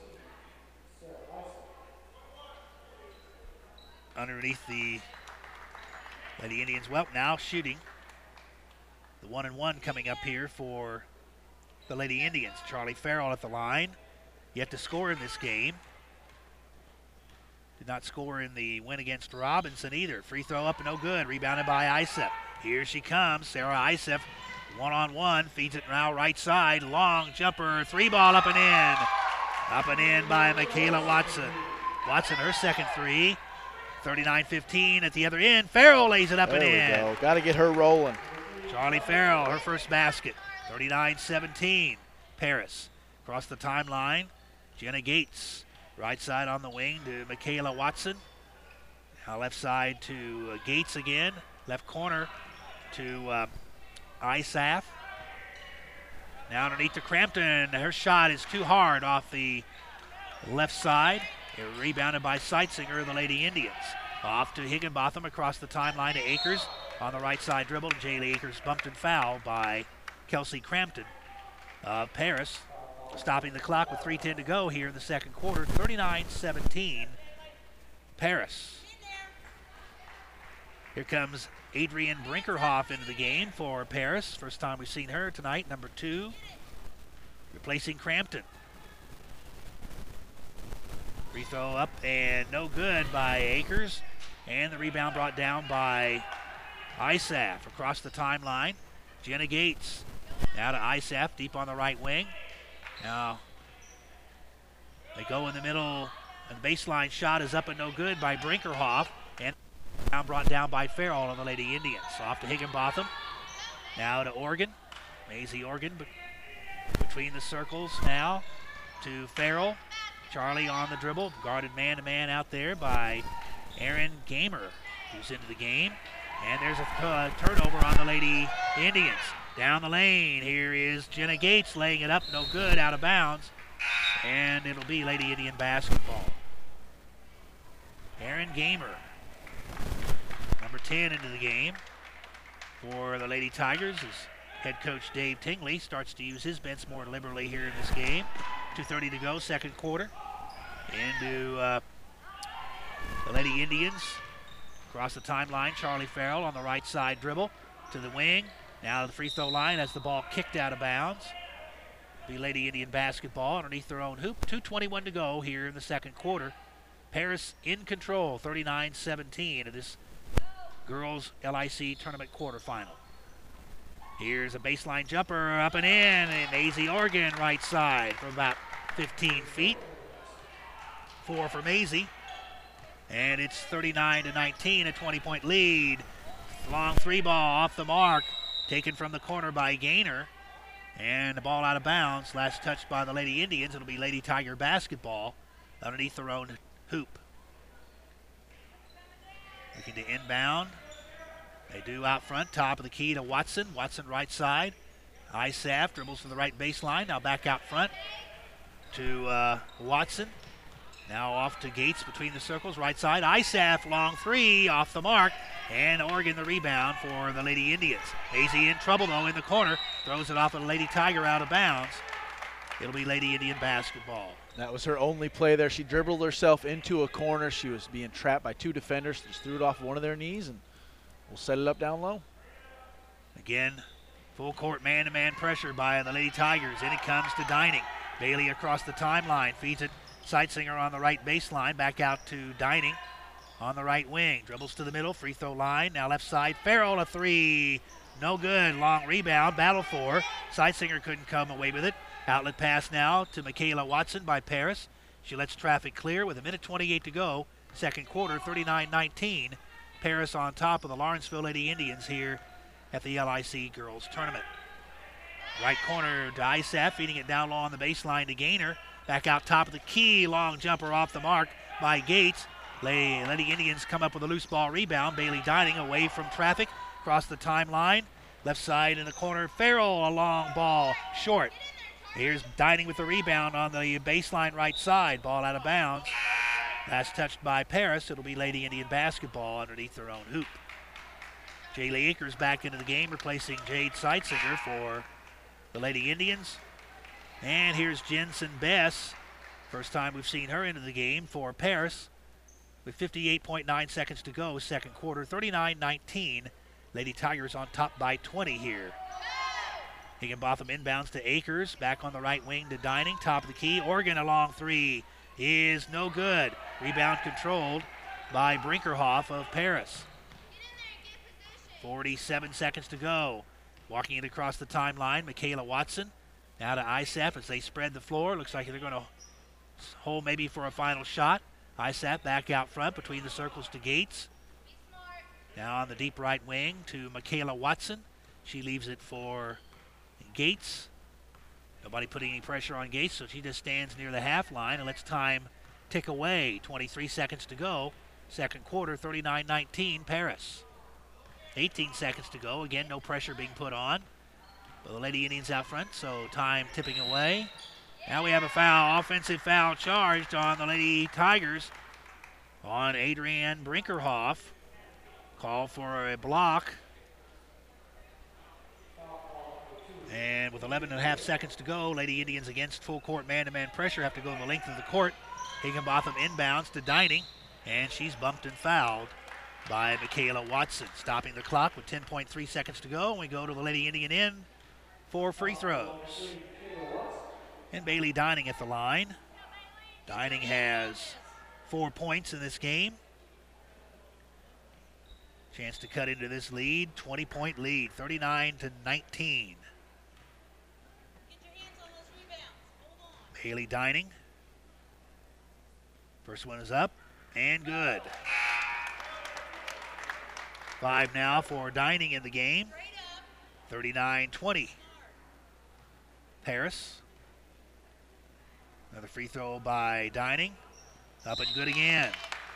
Underneath the Lady Indians. Well, now shooting. The one and one coming up here for the Lady Indians. Charlie Farrell at the line. Yet to score in this game. Did not score in the win against Robinson either. Free throw up and no good. Rebounded by Isef. Here she comes. Sarah Isef one-on-one. Feeds it now right side. Long jumper. Three ball up and in. Up and in by Michaela Watson. Watson her second three. thirty-nine fifteen at the other end. Farrell lays it up there and in. There we go. Got to get her rolling. Charlie Farrell, her first basket. thirty-nine seventeen. Paris across the timeline. Jenna Gates, right side on the wing to Michaela Watson. Now left side to uh, Gates again. Left corner to uh, Isaf. Now underneath to Crampton. Her shot is too hard off the left side. It rebounded by Seitzinger of the Lady Indians. Off to Higginbotham across the timeline to Akers. On the right side dribble. Jaylee Akers bumped and fouled by Kelsey Crampton of Paris. Stopping the clock with three ten to go here in the second quarter. thirty-nine seventeen Paris. Here comes Adrienne Brinkerhoff into the game for Paris. First time we've seen her tonight, number two. Replacing Crampton. Free throw up and no good by Akers. And the rebound brought down by Isaf across the timeline. Jenna Gates now to Isaf deep on the right wing. Now they go in the middle, and the baseline shot is up and no good by Brinkerhoff. And rebound brought down by Farrell on the Lady Indians. Off to Higginbotham. Now to Organ. Maisie Organ between the circles now to Farrell. Charlie on the dribble, guarded man-to-man out there by Aaron Gamer, who's into the game. And there's a uh, turnover on the Lady Indians. Down the lane, here is Jenna Gates laying it up, no good, out of bounds. And it'll be Lady Indian basketball. Aaron Gamer, number ten into the game for the Lady Tigers, as head coach Dave Tingley starts to use his bench more liberally here in this game. two thirty to go, second quarter. Into uh, the Lady Indians. Across the timeline, Charlie Farrell on the right side dribble to the wing. Now to the free throw line as the ball kicked out of bounds. The Lady Indian basketball underneath their own hoop. two twenty-one to go here in the second quarter. Paris in control, thirty-nine seventeen of this girls L I C tournament quarterfinal. Here's a baseline jumper up and in, and Maisie Organ right side from about fifteen feet. Four for Maisie. And it's thirty-nine to nineteen, a twenty-point lead. Long three ball off the mark, taken from the corner by Gaynor. And the ball out of bounds, last touched by the Lady Indians. It'll be Lady Tiger basketball underneath their own hoop. Looking to inbound. They do out front, top of the key to Watson. Watson right side. Isaf dribbles from the right baseline. Now back out front to uh, Watson. Now off to Gates between the circles, right side. Isaf, long three, off the mark. And Oregon the rebound for the Lady Indians. Maisie in trouble, though, in the corner. Throws it off of the Lady Tiger out of bounds. It'll be Lady Indian basketball. That was her only play there. She dribbled herself into a corner. She was being trapped by two defenders. Just threw it off one of their knees, and we'll set it up down low. Again, full court man-to-man pressure by the Lady Tigers. In it comes to Dining. Bailey across the timeline. Feeds it Seitzinger on the right baseline. Back out to Dining on the right wing. Dribbles to the middle. Free throw line. Now left side. Farrell a three. No good. Long rebound. Battle for. Seitzinger couldn't come away with it. Outlet pass now to Michaela Watson by Paris. She lets traffic clear with a minute twenty-eight to go. Second quarter, thirty-nine nineteen. Paris on top of the Lawrenceville Lady Indians here at the L I C Girls Tournament. Right corner to Isaf, feeding it down low on the baseline to Gaynor. Back out top of the key, long jumper off the mark by Gates. Lady Indians come up with a loose ball rebound. Bailey Dining away from traffic, across the timeline. Left side in the corner, Farrell, a long ball, short. Here's Dining with the rebound on the baseline right side. Ball out of bounds. Last touched by Paris. It'll be Lady Indian basketball underneath their own hoop. Jaylee Akers back into the game, replacing Jade Seitzinger for the Lady Indians. And here's Jensen Bess. First time we've seen her into the game for Paris. With fifty-eight point nine seconds to go, second quarter, thirty-nine nineteen. Lady Tigers on top by twenty here. Higginbotham inbounds to Akers. Back on the right wing to Dining. Top of the key. Oregon a long three is no good. Rebound controlled by Brinkerhoff of Paris. forty-seven seconds to go. Walking it across the timeline, Michaela Watson. Now to Isaf as they spread the floor. Looks like they're going to hold maybe for a final shot. Isaf back out front between the circles to Gates. Now on the deep right wing to Michaela Watson. She leaves it for Gates. Nobody putting any pressure on Gates, so she just stands near the half line and lets time tick away. twenty-three seconds to go. Second quarter, thirty-nine nineteen, Paris. eighteen seconds to go. Again, no pressure being put on. But the Lady Indians out front, so time tipping away. Now we have a foul, offensive foul charged on the Lady Tigers on Adrienne Brinkerhoff. Call for a block. And with eleven and a half seconds to go, Lady Indians against full court man-to-man pressure have to go the length of the court. Higginbotham inbounds to Dining, and she's bumped and fouled by Michaela Watson. Stopping the clock with ten point three seconds to go, and we go to the Lady Indian end for free throws. And Bailey Dining at the line. Dining has four points in this game. Chance to cut into this lead, twenty-point lead, thirty-nine to nineteen. Bailey Dining. First one is up and good. Five now for Dining in the game. thirty-nine twenty. Paris. Another free throw by Dining. Up and good again.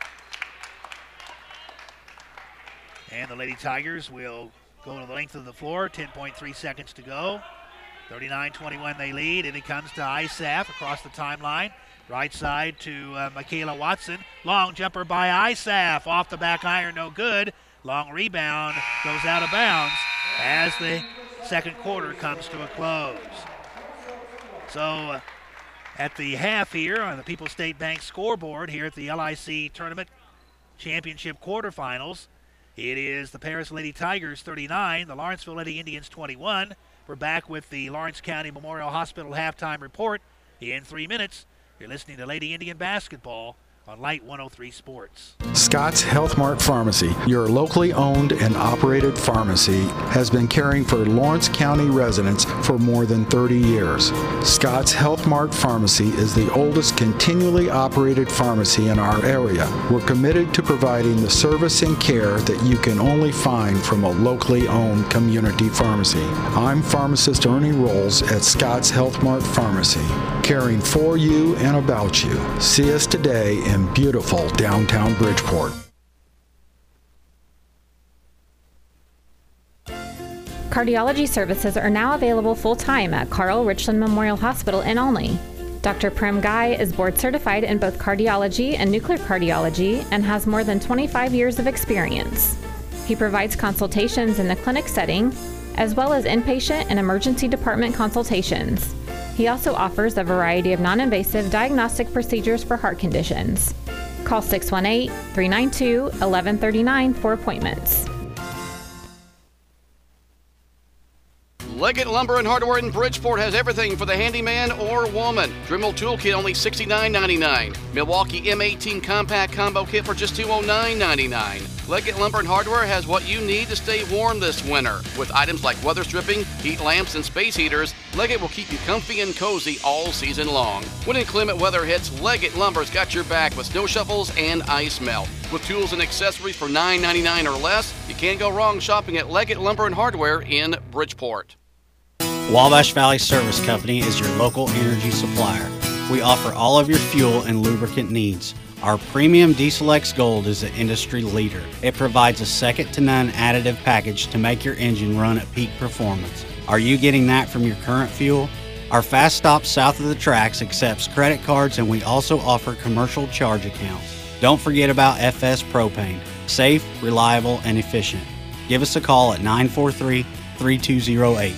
And the Lady Tigers will go to the length of the floor. ten point three seconds to go. thirty-nine twenty-one they lead, and it comes to Isaf across the timeline. Right side to uh, Michaela Watson. Long jumper by Isaf. Off the back iron, no good. Long rebound goes out of bounds as the second quarter comes to a close. So uh, at the half here on the People's State Bank scoreboard here at the L I C Tournament Championship quarterfinals, it is the Paris Lady Tigers thirty-nine, the Lawrenceville Lady Indians twenty-one. We're back with the Lawrence County Memorial Hospital halftime report in three minutes. You're listening to Lady Indian Basketball on Light one oh three Sports. Scott's Health Mart Pharmacy, your locally owned and operated pharmacy, has been caring for Lawrence County residents for more than thirty years. Scott's Health Mart Pharmacy is the oldest continually operated pharmacy in our area. We're committed to providing the service and care that you can only find from a locally owned community pharmacy. I'm pharmacist Ernie Rolls at Scott's Health Mart Pharmacy, caring for you and about you. See us today in in beautiful downtown Bridgeport. Cardiology services are now available full-time at Carl Richland Memorial Hospital in Olney. Doctor Prem Guy is board certified in both cardiology and nuclear cardiology and has more than twenty-five years of experience. He provides consultations in the clinic setting, as well as inpatient and emergency department consultations. He also offers a variety of non-invasive diagnostic procedures for heart conditions. Call six one eight, three nine two, one one three nine for appointments. Leggett Lumber and Hardware in Bridgeport has everything for the handyman or woman. Dremel Toolkit only sixty-nine ninety-nine. Milwaukee M eighteen Compact Combo Kit for just two oh nine ninety-nine. Leggett Lumber and Hardware has what you need to stay warm this winter. With items like weather stripping, heat lamps, and space heaters, Leggett will keep you comfy and cozy all season long. When inclement weather hits, Leggett Lumber's got your back with snow shovels and ice melt. With tools and accessories for nine ninety-nine or less, you can't go wrong shopping at Leggett Lumber and Hardware in Bridgeport. Wabash Valley Service Company is your local energy supplier. We offer all of your fuel and lubricant needs. Our premium Diesel X Gold is the industry leader. It provides a second-to-none additive package to make your engine run at peak performance. Are you getting that from your current fuel? Our Fast Stop south of the tracks accepts credit cards, and we also offer commercial charge accounts. Don't forget about F S Propane. Safe, reliable, and efficient. Give us a call at nine four three, three two zero eight.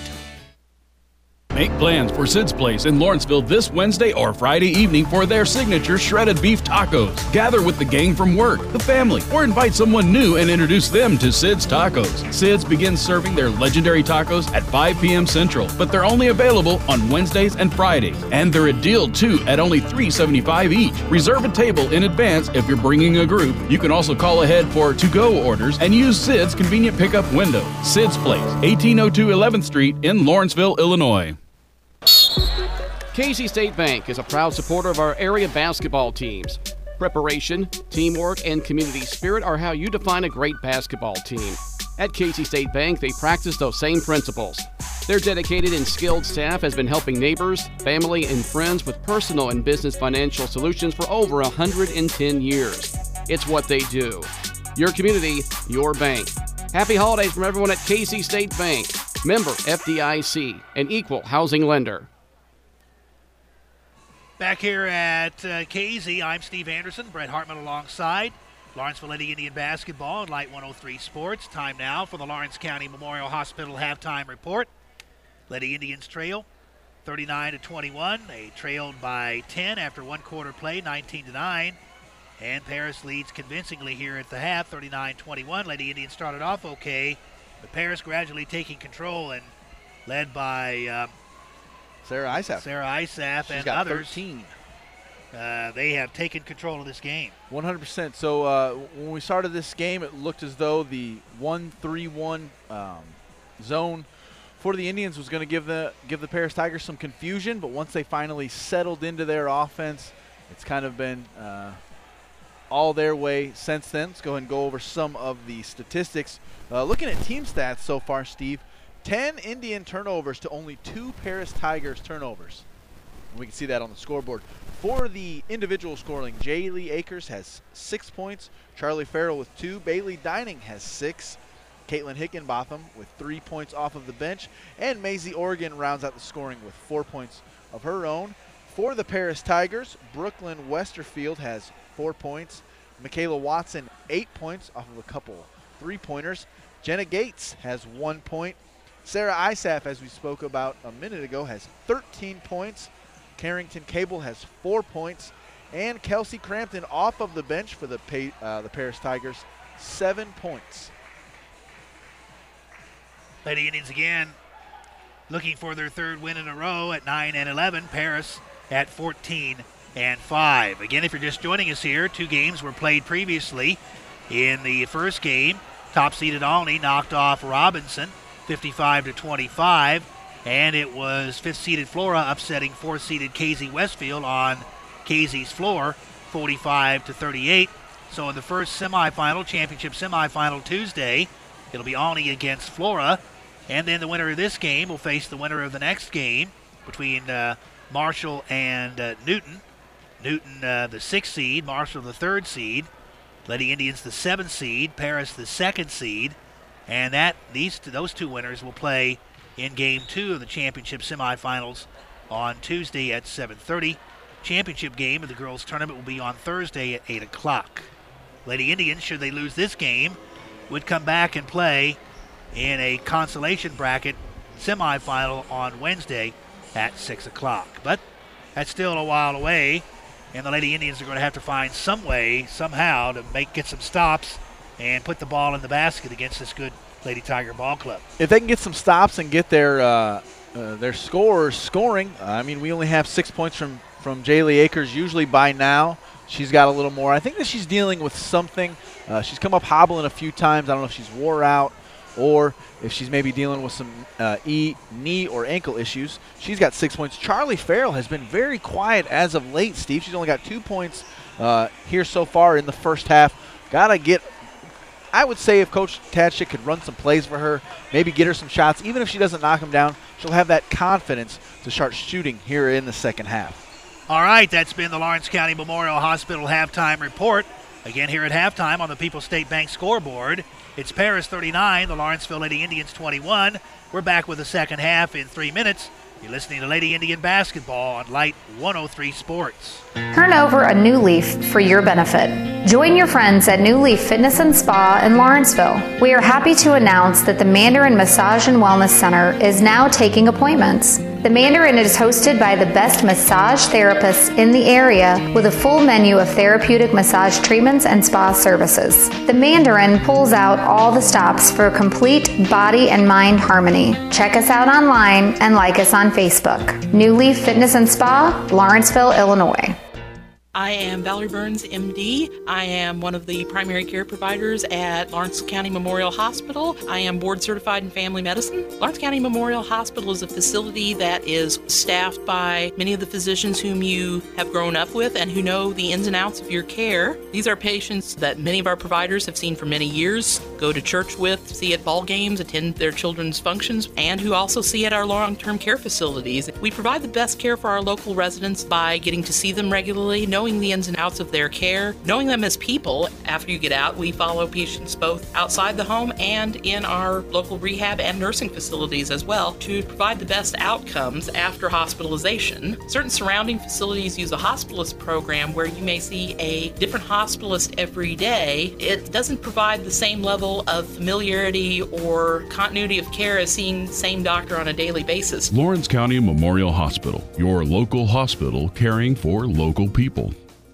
Make plans for Sid's Place in Lawrenceville this Wednesday or Friday evening for their signature shredded beef tacos. Gather with the gang from work, the family, or invite someone new and introduce them to Sid's Tacos. Sid's begins serving their legendary tacos at five p.m. Central, but they're only available on Wednesdays and Fridays. And they're a deal too at only three seventy-five each. Reserve a table in advance if you're bringing a group. You can also call ahead for to-go orders and use Sid's convenient pickup window. Sid's Place, eighteen oh two eleventh Street in Lawrenceville, Illinois. Casey State Bank is a proud supporter of our area basketball teams. Preparation, teamwork, and community spirit are how you define a great basketball team. At Casey State Bank, they practice those same principles. Their dedicated and skilled staff has been helping neighbors, family, and friends with personal and business financial solutions for over one hundred ten years. It's what they do. Your community, your bank. Happy holidays from everyone at Casey State Bank. Member F D I C, an equal housing lender. Back here at uh, K Z, I'm Steve Anderson, Brett Hartman alongside. Lawrenceville Lady Indian basketball and Light one oh three Sports. Time now for the Lawrence County Memorial Hospital halftime report. Lady Indians trail thirty-nine to twenty-one. They trailed by ten after one quarter play, nineteen to nine. And Paris leads convincingly here at the half, thirty-nine twenty-one. Lady Indians started off okay, but Paris gradually taking control and led by um, Sarah Isaf. Sarah Isaf She's and got others. thirteen. Uh, they have taken control of this game. one hundred percent. So uh, when we started this game, it looked as though the one three one um, zone for the Indians was going to give the give the Paris Tigers some confusion, but once they finally settled into their offense, it's kind of been uh, all their way since then. Let's go ahead and go over some of the statistics. Uh, looking at team stats so far, Steve, ten Indian turnovers to only two Paris Tigers turnovers. We can see that on the scoreboard. For the individual scoring, Jaylee Akers has six points, Charlie Farrell with two, Bailey Dining has six, Caitlin Hickenbotham with three points off of the bench, and Maisie Oregon rounds out the scoring with four points of her own. For the Paris Tigers, Brooklyn Westerfield has four points, Michaela Watson eight points off of a couple three-pointers, Jenna Gates has one point, Sarah Isaf, as we spoke about a minute ago, has thirteen points, Carrington Cable has four points, and Kelsey Crampton off of the bench for the pay, uh, the Paris Tigers, seven points. Lady Indians again looking for their third win in a row at nine and eleven. Paris at fourteen and five. Again, if you're just joining us here, two games were played previously. In the first game, top-seeded Alney knocked off Robinson, fifty-five to twenty-five. And it was fifth-seeded Flora upsetting fourth-seeded K Z Westfield on K Z's floor, forty-five to thirty-eight. So in the first semifinal, championship semifinal Tuesday, it'll be Alney against Flora. And then the winner of this game will face the winner of the next game between uh, Marshall and uh, Newton. Newton, uh, the sixth seed, Marshall, the third seed. Lady Indians, the seventh seed, Paris, the second seed. And that these those two winners will play in Game two of the championship semifinals on Tuesday at seven thirty. Championship game of the girls' tournament will be on Thursday at eight o'clock. Lady Indians, should they lose this game, would come back and play in a consolation bracket semifinal on Wednesday at six o'clock. But that's still a while away, and the Lady Indians are going to have to find some way, somehow, to make get some stops and put the ball in the basket against this good Lady Tiger Ball Club. If they can get some stops and get their uh, uh, their scorers scoring, uh, I mean, we only have six points from, from Jaylee Akers. Usually by now, she's got a little more. I think that she's dealing with something. Uh, she's come up hobbling a few times. I don't know if she's wore out or if she's maybe dealing with some uh, e, knee or ankle issues. She's got six points. Charlie Farrell has been very quiet as of late, Steve. She's only got two points uh, here so far in the first half. Got to get – I would say if Coach Tadchik could run some plays for her, maybe get her some shots, even if she doesn't knock them down, she'll have that confidence to start shooting here in the second half. All right, that's been the Lawrence County Memorial Hospital halftime report. Again, here at halftime on the People's State Bank scoreboard, it's Paris thirty-nine, the Lawrenceville Lady Indians twenty-one. We're back with the second half in three minutes. You're listening to Lady Indian Basketball on Light one oh three Sports. Turn over a new leaf for your benefit. Join your friends at New Leaf Fitness and Spa in Lawrenceville. We are happy to announce that the Mandarin Massage and Wellness Center is now taking appointments. The Mandarin is hosted by the best massage therapists in the area with a full menu of therapeutic massage treatments and spa services. The Mandarin pulls out all the stops for complete body and mind harmony. Check us out online and like us on Facebook. New Leaf Fitness and Spa, Lawrenceville, Illinois. I am Valerie Burns, M D. I am one of the primary care providers at Lawrence County Memorial Hospital. I am board certified in family medicine. Lawrence County Memorial Hospital is a facility that is staffed by many of the physicians whom you have grown up with and who know the ins and outs of your care. These are patients that many of our providers have seen for many years, go to church with, see at ball games, attend their children's functions, and who also see at our long-term care facilities. We provide the best care for our local residents by getting to see them regularly, knowing the ins and outs of their care, knowing them as people. After you get out, we follow patients both outside the home and in our local rehab and nursing facilities as well to provide the best outcomes after hospitalization. Certain surrounding facilities use a hospitalist program where you may see a different hospitalist every day. It doesn't provide the same level of familiarity or continuity of care as seeing the same doctor on a daily basis. Lawrence County Memorial Hospital, your local hospital caring for local people.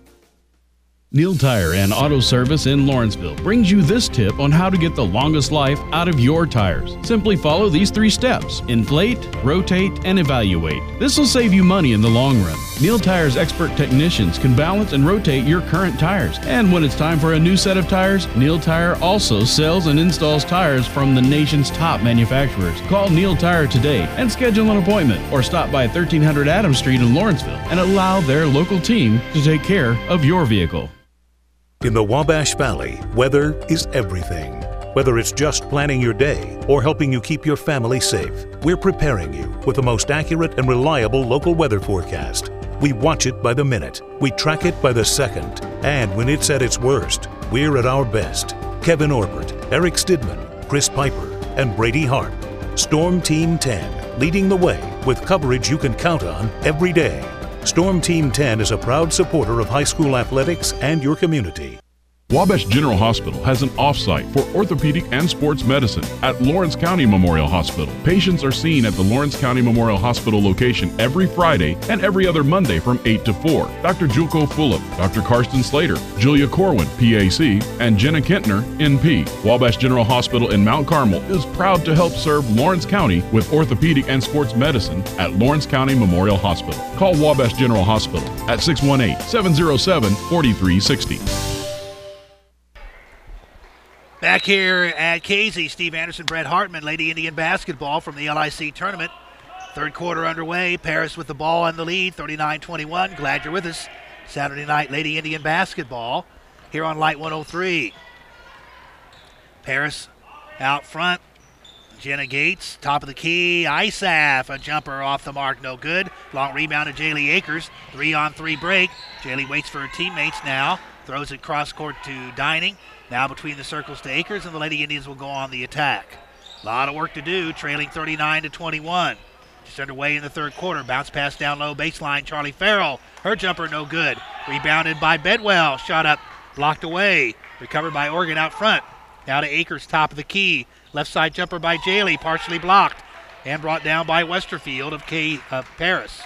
Neil Tire and Auto Service in Lawrenceville brings you this tip on how to get the longest life out of your tires. Simply follow these three steps: inflate, rotate, and evaluate. This will save you money in the long run. Neil Tire's expert technicians can balance and rotate your current tires. And when it's time for a new set of tires, Neil Tire also sells and installs tires from the nation's top manufacturers. Call Neil Tire today and schedule an appointment, or stop by thirteen hundred Adams Street in Lawrenceville and allow their local team to take care of your vehicle. In the Wabash Valley, weather is everything. Whether it's just planning your day or helping you keep your family safe, we're preparing you with the most accurate and reliable local weather forecast. We watch it by the minute, we track it by the second, and when it's at its worst, we're at our best. Kevin Orbert, Eric Stidman, Chris Piper, and Brady Harp. Storm Team ten, leading the way with coverage you can count on every day. Storm Team ten is a proud supporter of high school athletics and your community. Wabash General Hospital has an off-site for orthopedic and sports medicine at Lawrence County Memorial Hospital. Patients are seen at the Lawrence County Memorial Hospital location every Friday and every other Monday from eight to four. Doctor Julko Fulop, Doctor Karsten Slater, Julia Corwin, P A C, and Jenna Kentner, N P. Wabash General Hospital in Mount Carmel is proud to help serve Lawrence County with orthopedic and sports medicine at Lawrence County Memorial Hospital. Call Wabash General Hospital at six one eight, seven zero seven, four three six zero. Back here at Casey, Steve Anderson, Brett Hartman, Lady Indian basketball from the L I C tournament. Third quarter underway. Paris with the ball and the lead, thirty-nine twenty-one. Glad you're with us. Saturday night Lady Indian basketball here on Light one oh three. Paris out front. Jenna Gates, top of the key. Isaf, a jumper off the mark, no good. Long rebound to Jaylee Akers. Three on three break. Jaylee waits for her teammates now. Throws it cross court to Dining. Now between the circles to Akers, and the Lady Indians will go on the attack. A lot of work to do, trailing thirty-nine to twenty-one. Just underway in the third quarter. Bounce pass down low, baseline. Charlie Farrell, her jumper no good. Rebounded by Bedwell. Shot up, blocked away. Recovered by Oregon out front. Now to Akers, top of the key. Left side jumper by Jaylee, partially blocked. And brought down by Westerfield of K of Paris.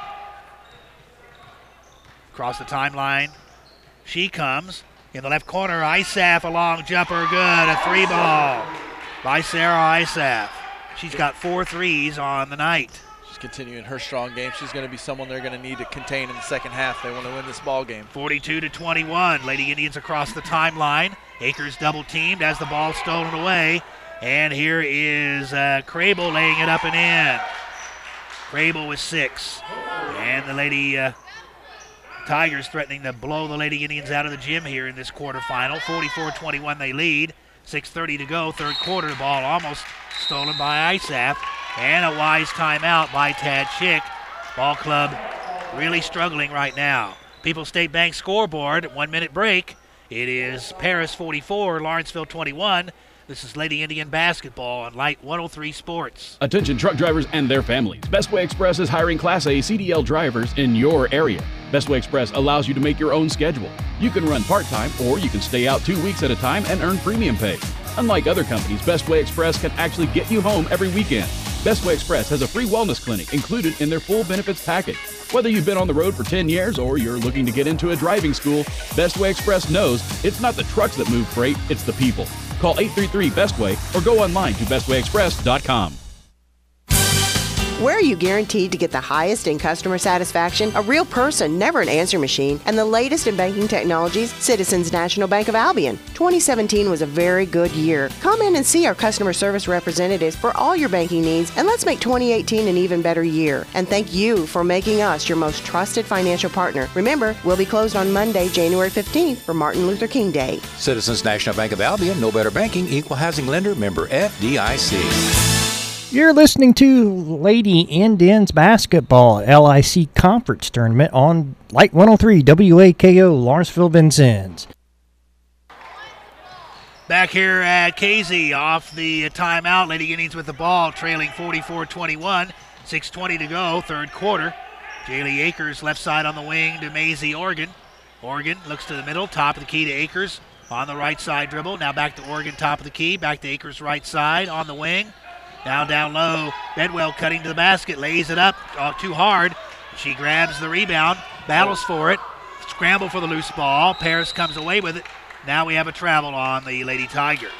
Across the timeline, she comes. In the left corner, Isaf, a long jumper, good. A three ball by Sarah Isaf. She's got four threes on the night. She's continuing her strong game. She's going to be someone they're going to need to contain in the second half. They want to win this ball game. forty-two to twenty-one. Lady Indians across the timeline. Akers double teamed as the ball stolen away. And here is uh, Crable laying it up and in. Crable with six. And the Lady uh, Tigers threatening to blow the Lady Indians out of the gym here in this quarterfinal. forty-four twenty-one they lead. six thirty to go, third quarter. The ball almost stolen by Isaf. And a wise timeout by Tad Schick. Ball club really struggling right now. People's State Bank scoreboard, one minute break. It is Paris forty-four, Lawrenceville twenty-one. This is Lady Indian basketball on Light one oh three Sports. Attention truck drivers and their families. Bestway Express is hiring Class A C D L drivers in your area. Bestway Express allows you to make your own schedule. You can run part-time or you can stay out two weeks at a time and earn premium pay. Unlike other companies, Bestway Express can actually get you home every weekend. Bestway Express has a free wellness clinic included in their full benefits package. Whether you've been on the road for ten years or you're looking to get into a driving school, Bestway Express knows it's not the trucks that move freight, it's the people. Call eight three three Bestway or go online to bestway express dot com. Where are you guaranteed to get the highest in customer satisfaction? A real person, never an answer machine, and the latest in banking technologies, Citizens National Bank of Albion. twenty seventeen was a very good year. Come in and see our customer service representatives for all your banking needs, and let's make twenty eighteen an even better year. And thank you for making us your most trusted financial partner. Remember, we'll be closed on Monday, January fifteenth for Martin Luther King Day. Citizens National Bank of Albion, no better banking, equal housing lender, member F D I C. You're listening to Lady Indians Basketball L I C Conference Tournament on Light one oh three W A K O Lawrenceville Vincennes. Back here at Casey off the timeout. Lady Indians with the ball, trailing forty-four twenty-one. six twenty to go, third quarter. Jaylee Akers left side on the wing to Maisie Organ. Organ looks to the middle, top of the key to Akers. On the right side dribble. Now back to Organ, top of the key. Back to Akers right side on the wing. Now down low. Bedwell cutting to the basket. Lays it up uh, too hard. She grabs the rebound. Battles for it. Scramble for the loose ball. Paris comes away with it. Now we have a travel on the Lady Tigers.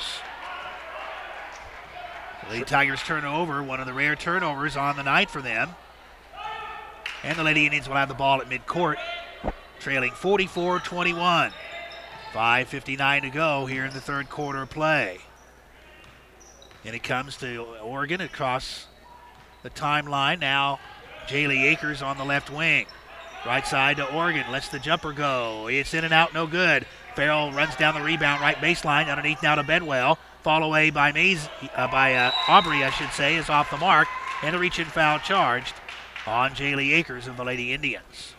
The Lady Tigers turnover. One of the rare turnovers on the night for them. And the Lady Indians will have the ball at midcourt. Trailing forty-four twenty-one. five fifty-nine to go here in the third quarter of play. And it comes to Oregon across the timeline. Now Jaylee Akers on the left wing. Right side to Oregon. Lets the jumper go. It's in and out, no good. Farrell runs down the rebound, right baseline. Underneath now to Bedwell. Fall away by Mays, uh, by uh, Aubrey, I should say, is off the mark. And a reach-in foul charged on Jaylee Akers of the Lady Indians.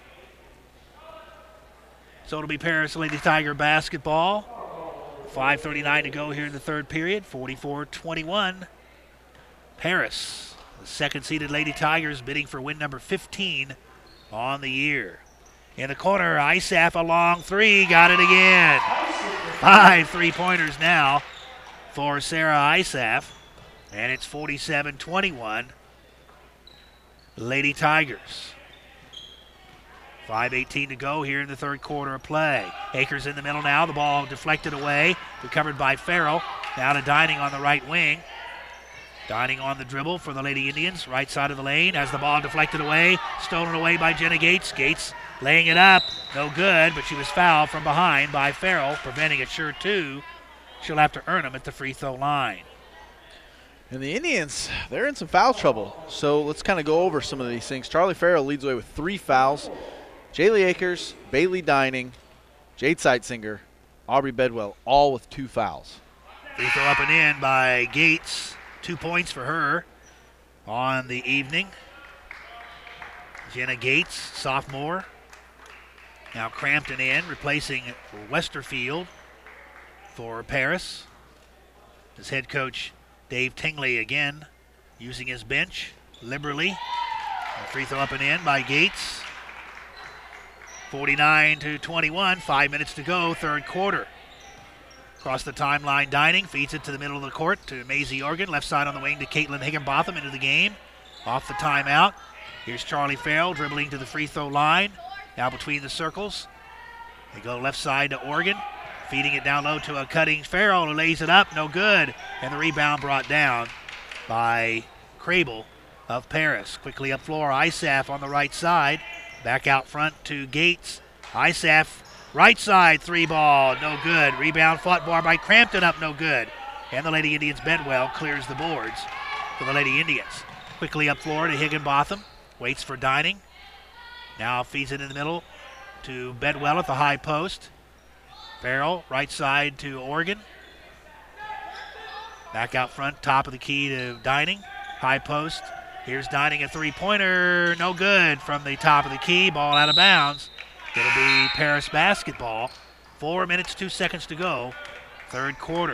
So it'll be Paris Lady Tiger basketball. five thirty-nine to go here in the third period. forty-four twenty-one. Paris, the second-seeded Lady Tigers, bidding for win number fifteen on the year. In the corner, Isaf a long three. Got it again. Five three-pointers now for Sarah Isaf. And it's forty-seven twenty-one. Lady Tigers. five eighteen to go here in the third quarter of play. Akers in the middle now. The ball deflected away. Recovered by Farrell. Now to Dining on the right wing. Dining on the dribble for the Lady Indians. Right side of the lane as the ball deflected away. Stolen away by Jenna Gates. Gates laying it up. No good, but she was fouled from behind by Farrell, preventing a sure two. She'll have to earn them at the free throw line. And the Indians, they're in some foul trouble. So let's kind of go over some of these things. Charlie Farrell leads away with three fouls. Jaylee Akers, Bailey Dining, Jade Seitzinger, Aubrey Bedwell, all with two fouls. Free throw up and in by Gates. Two points for her on the evening. Jenna Gates, sophomore. Now Crampton in, replacing Westerfield for Paris. As head coach Dave Tingley again using his bench liberally. A free throw up and in by Gates. forty-nine to twenty-one, five minutes to go, third quarter. Across the timeline, Dining feeds it to the middle of the court to Maisie Organ. Left side on the wing to Caitlin Higginbotham into the game. Off the timeout. Here's Charlie Farrell dribbling to the free throw line. Now between the circles. They go left side to Organ. Feeding it down low to a cutting Farrell who lays it up. No good. And the rebound brought down by Crable of Paris. Quickly up floor, Isaf on the right side. Back out front to Gates. Isaf, right side, three ball, no good. Rebound fought bar by Crampton, up no good. And the Lady Indians Bedwell clears the boards for the Lady Indians. Quickly up floor to Higginbotham. Waits for Dining. Now feeds it in the middle to Bedwell at the high post. Farrell, right side to Oregon. Back out front, top of the key to Dining. High post. Here's Dining, a three-pointer, no good from the top of the key. Ball out of bounds. It'll be Paris basketball. Four minutes, two seconds to go. Third quarter.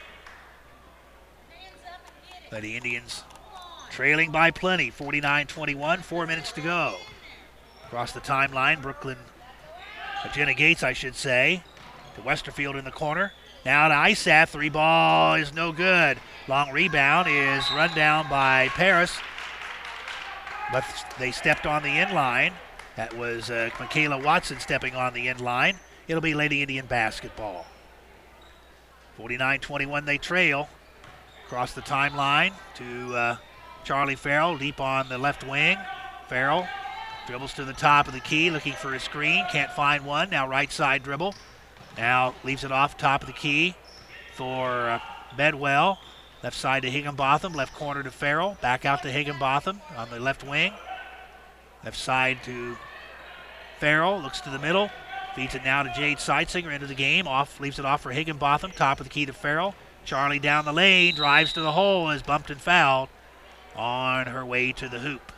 The Indians trailing by plenty, forty-nine twenty-one, four minutes to go. Across the timeline, Brooklyn, uh, Jenna Gates, I should say, to Westerfield in the corner. Now to Isaf, three ball is no good. Long rebound is run down by Paris, but they stepped on the end line. That was uh, Michaela Watson stepping on the end line. It'll be Lady Indian basketball. forty-nine twenty-one they trail. Across the timeline to uh, Charlie Farrell, deep on the left wing. Farrell dribbles to the top of the key, looking for a screen. Can't find one. Now right side dribble. Now leaves it off top of the key for uh, Bedwell. Left side to Higginbotham. Left corner to Farrell. Back out to Higginbotham on the left wing. Left side to Farrell. Looks to the middle. Feeds it now to Jade Seitzinger into the game. Off, leaves it off for Higginbotham. Top of the key to Farrell. Charlie down the lane. Drives to the hole. Is bumped and fouled on her way to the hoop.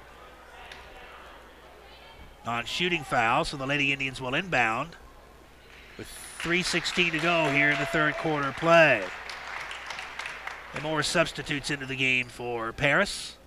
Non-shooting foul, so the Lady Indians will inbound with three sixteen to go here in the third quarter play. And more substitutes into the game for Paris.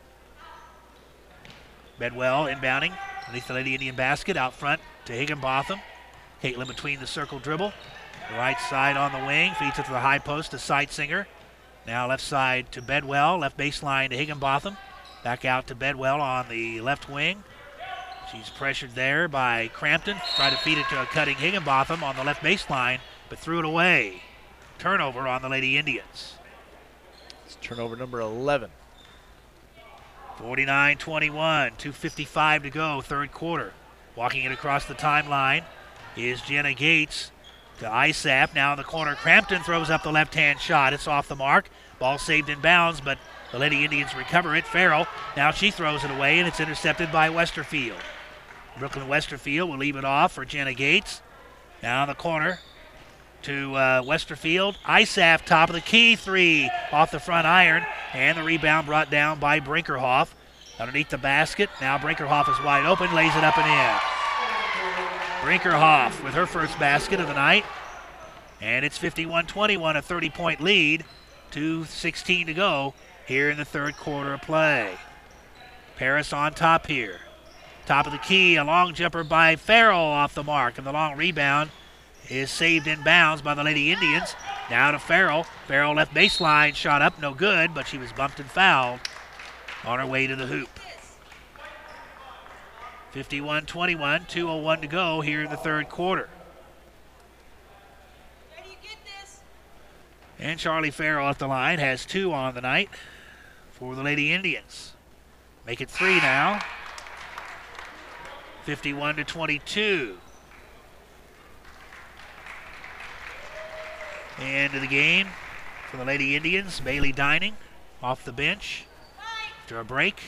Bedwell inbounding underneath the Lady Indian basket, out front to Higginbotham. Caitlin between the circle dribble. Right side on the wing, feeds it to the high post to Seitzinger. Now left side to Bedwell, left baseline to Higginbotham. Back out to Bedwell on the left wing. She's pressured there by Crampton. Tried to feed it to a cutting Higginbotham on the left baseline, but threw it away. Turnover on the Lady Indians. It's turnover number eleven. forty-nine twenty-one, two fifty-five to go, third quarter. Walking it across the timeline is Jenna Gates to Isap. Now in the corner, Crampton throws up the left-hand shot. It's off the mark. Ball saved in bounds, but the Lady Indians recover it. Farrell, now she throws it away, and it's intercepted by Westerfield. Brooklyn Westerfield will leave it off for Jenna Gates. Now in the corner to uh, Westerfield. Isaf, top of the key, three off the front iron, and the rebound brought down by Brinkerhoff. Underneath the basket, now Brinkerhoff is wide open, lays it up and in. Brinkerhoff with her first basket of the night, and it's fifty-one twenty-one, a thirty-point lead, two sixteen to go here in the third quarter of play. Paris on top here. Top of the key, a long jumper by Farrell off the mark, and the long rebound is saved in bounds by the Lady Indians. Now to Farrell. Farrell left baseline, shot up, no good, but she was bumped and fouled on her way to the hoop. fifty-one twenty-one, two oh one to go here in the third quarter. And Charlie Farrell at the line has two on the night for the Lady Indians. Make it three now. fifty-one to twenty-two. End of the game for the Lady Indians. Bailey Dining off the bench after a break.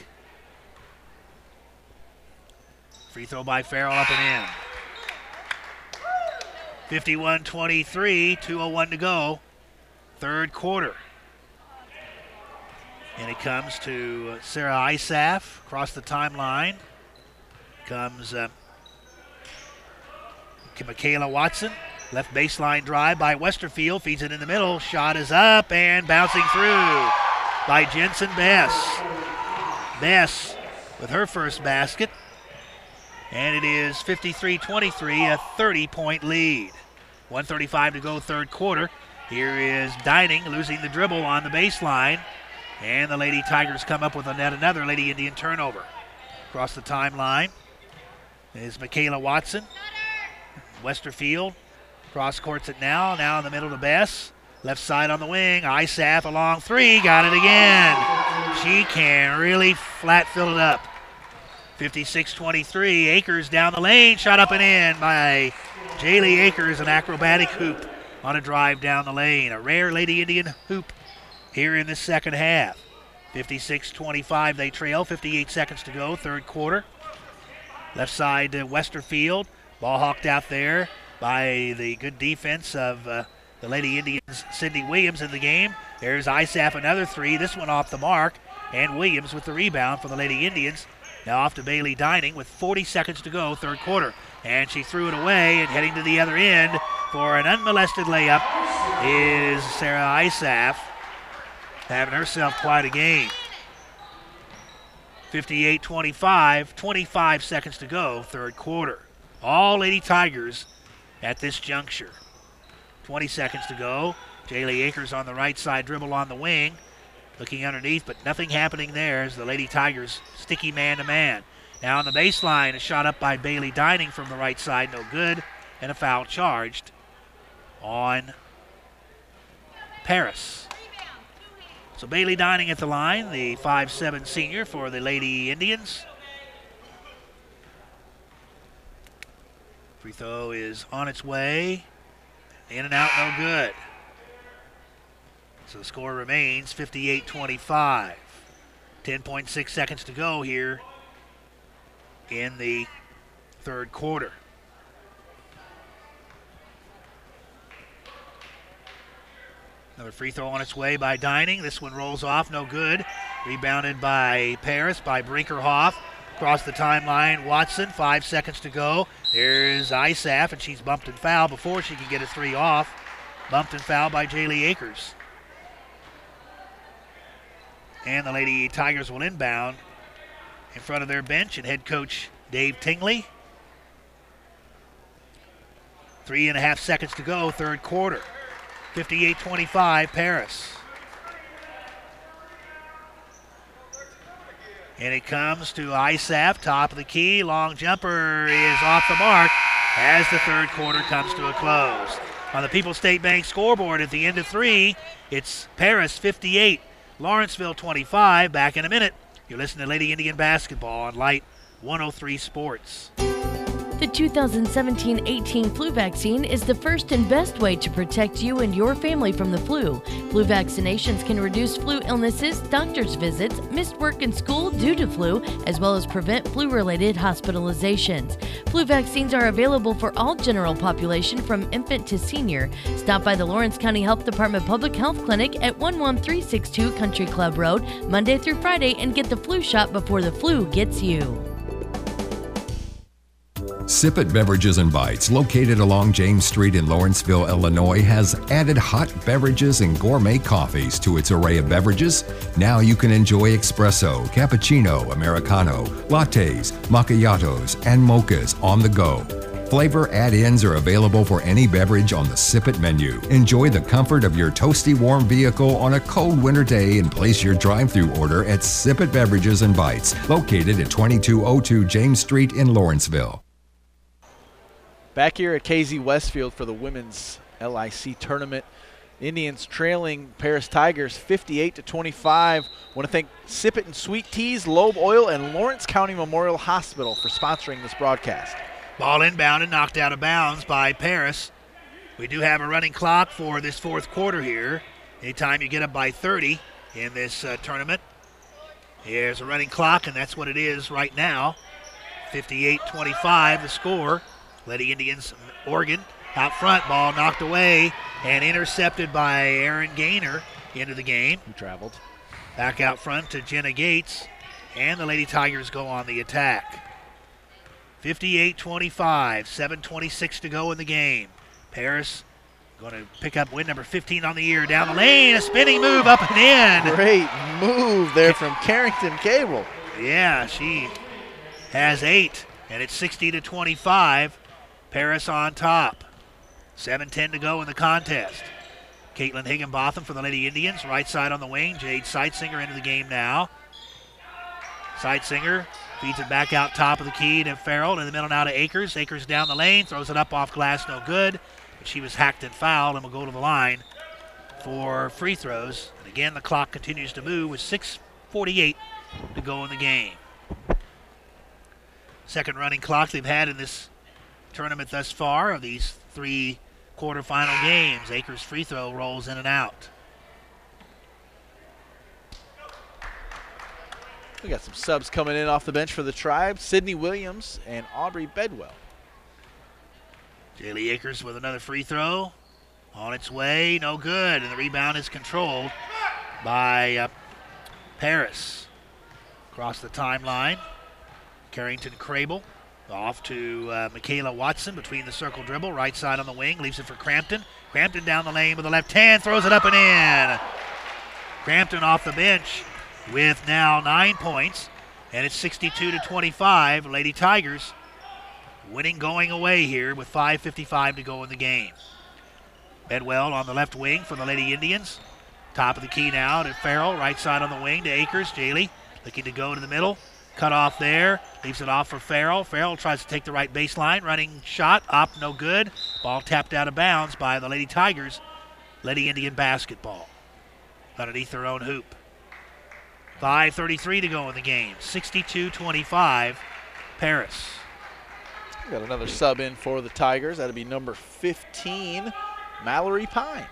Free throw by Farrell up and in. fifty-one twenty-three, two oh one to go. Third quarter. And it comes to Sarah Isaf across the timeline. Comes uh, Michaela Watson. Left baseline drive by Westerfield. Feeds it in the middle. Shot is up and bouncing through by Jensen Bess. Bess with her first basket. And it is fifty-three twenty-three, a thirty-point lead. one thirty-five to go, third quarter. Here is Dining losing the dribble on the baseline. And the Lady Tigers come up with a net, another Lady Indian turnover. Across the timeline is Michaela Watson. Westerfield cross courts it now. Now in the middle to Bess. Left side on the wing. Isaf a long three. Got it again. She can really flat fill it up. fifty-six twenty-three. Akers down the lane. Shot up and in by Jaylee Akers. An acrobatic hoop on a drive down the lane. A rare Lady Indian hoop here in the second half. fifty-six twenty-five they trail. fifty-eight seconds to go. Third quarter. Left side to Westerfield. Ball hawked out there by the good defense of uh, the Lady Indians, Cindy Williams in the game. There's Isaf, another three. This one off the mark. And Williams with the rebound for the Lady Indians. Now off to Bailey Dining with forty seconds to go, third quarter. And she threw it away, and heading to the other end for an unmolested layup is Sarah Isaf, having herself quite a game. fifty-eight twenty-five, twenty-five seconds to go, third quarter. All Lady Tigers at this juncture. twenty seconds to go. Jaylee Akers on the right side, dribble on the wing. Looking underneath, but nothing happening there as the Lady Tigers sticky man-to-man. Now on the baseline, a shot up by Bailey Dining from the right side, no good, and a foul charged on Paris. So Bailey Dining at the line, the five seven senior for the Lady Indians. Free throw is on its way. In and out, no good. So the score remains fifty-eight twenty-five. ten point six seconds to go here in the third quarter. Another free throw on its way by Dining. This one rolls off, no good. Rebounded by Paris, by Brinkerhoff. Across the timeline, Watson, five seconds to go. There's Isaf, and she's bumped and fouled before she can get a three off. Bumped and fouled by Jaylee Akers. And the Lady Tigers will inbound in front of their bench and head coach Dave Tingley. Three and a half seconds to go, third quarter. fifty-eight twenty-five, Paris. And it comes to Isaf, top of the key. Long jumper is off the mark as the third quarter comes to a close. On the People's State Bank scoreboard at the end of three, it's Paris fifty-eight, Lawrenceville twenty-five. Back in a minute. You're listening to Lady Indian Basketball on Light one oh three Sports. The two thousand seventeen eighteen flu vaccine is the first and best way to protect you and your family from the flu. Flu vaccinations can reduce flu illnesses, doctor's visits, missed work and school due to flu, as well as prevent flu-related hospitalizations. Flu vaccines are available for all general population from infant to senior. Stop by the Lawrence County Health Department Public Health Clinic at one one three six two Country Club Road, Monday through Friday, and get the flu shot before the flu gets you. Sip It Beverages and Bites, located along James Street in Lawrenceville, Illinois, has added hot beverages and gourmet coffees to its array of beverages. Now you can enjoy espresso, cappuccino, americano, lattes, macchiatos, and mochas on the go. Flavor add-ins are available for any beverage on the Sip It menu. Enjoy the comfort of your toasty warm vehicle on a cold winter day and place your drive-through order at Sip It Beverages and Bites, located at twenty-two oh two James Street in Lawrenceville. Back here at K Z Westfield for the women's L I C tournament. Indians trailing Paris Tigers fifty-eight to twenty-five. Want to thank Sip It and Sweet Teas, Loeb Oil, and Lawrence County Memorial Hospital for sponsoring this broadcast. Ball inbound and knocked out of bounds by Paris. We do have a running clock for this fourth quarter here. Anytime you get up by thirty in this uh, tournament, there's a running clock, and that's what it is right now. fifty-eight twenty-five the score. Lady Indians, Oregon, out front, ball knocked away and intercepted by Aaron Gaynor into the game. Who traveled. Back out front to Jenna Gates, and the Lady Tigers go on the attack. fifty-eight twenty-five, seven twenty-six to go in the game. Paris going to pick up win number fifteen on the year. Down the lane, a spinning move up and in. Great move there from Carrington Cable. Yeah, she has eight, and it's sixty to twenty-five. Paris on top. seven ten to go in the contest. Caitlin Higginbotham for the Lady Indians. Right side on the wing. Jade Seitsinger into the game now. Seitsinger feeds it back out top of the key to Farrell. In the middle now to Akers. Akers down the lane. Throws it up off glass. No good. But she was hacked and fouled and will go to the line for free throws. And again, the clock continues to move with six forty-eight to go in the game. Second running clock they've had in this tournament thus far of these three quarterfinal games. Akers' free throw rolls in and out. We got some subs coming in off the bench for the Tribe. Sydney Williams and Aubrey Bedwell. Jaylee Akers with another free throw. On its way, no good. And the rebound is controlled by uh, Paris. Across the timeline, Carrington Crable. Off to uh, Michaela Watson between the circle dribble. Right side on the wing. Leaves it for Crampton. Crampton down the lane with the left hand. Throws it up and in. Crampton off the bench with now nine points. And it's sixty-two to twenty-five. Lady Tigers winning going away here with five fifty-five to go in the game. Bedwell on the left wing for the Lady Indians. Top of the key now to Farrell. Right side on the wing to Akers. Jaylee looking to go to the middle. Cut off there, leaves it off for Farrell. Farrell tries to take the right baseline. Running shot, up, no good. Ball tapped out of bounds by the Lady Tigers. Lady Indian basketball underneath their own hoop. five thirty-three to go in the game. sixty-two twenty-five, Paris. We got another sub in for the Tigers. That'll be number fifteen, Mallory Pine.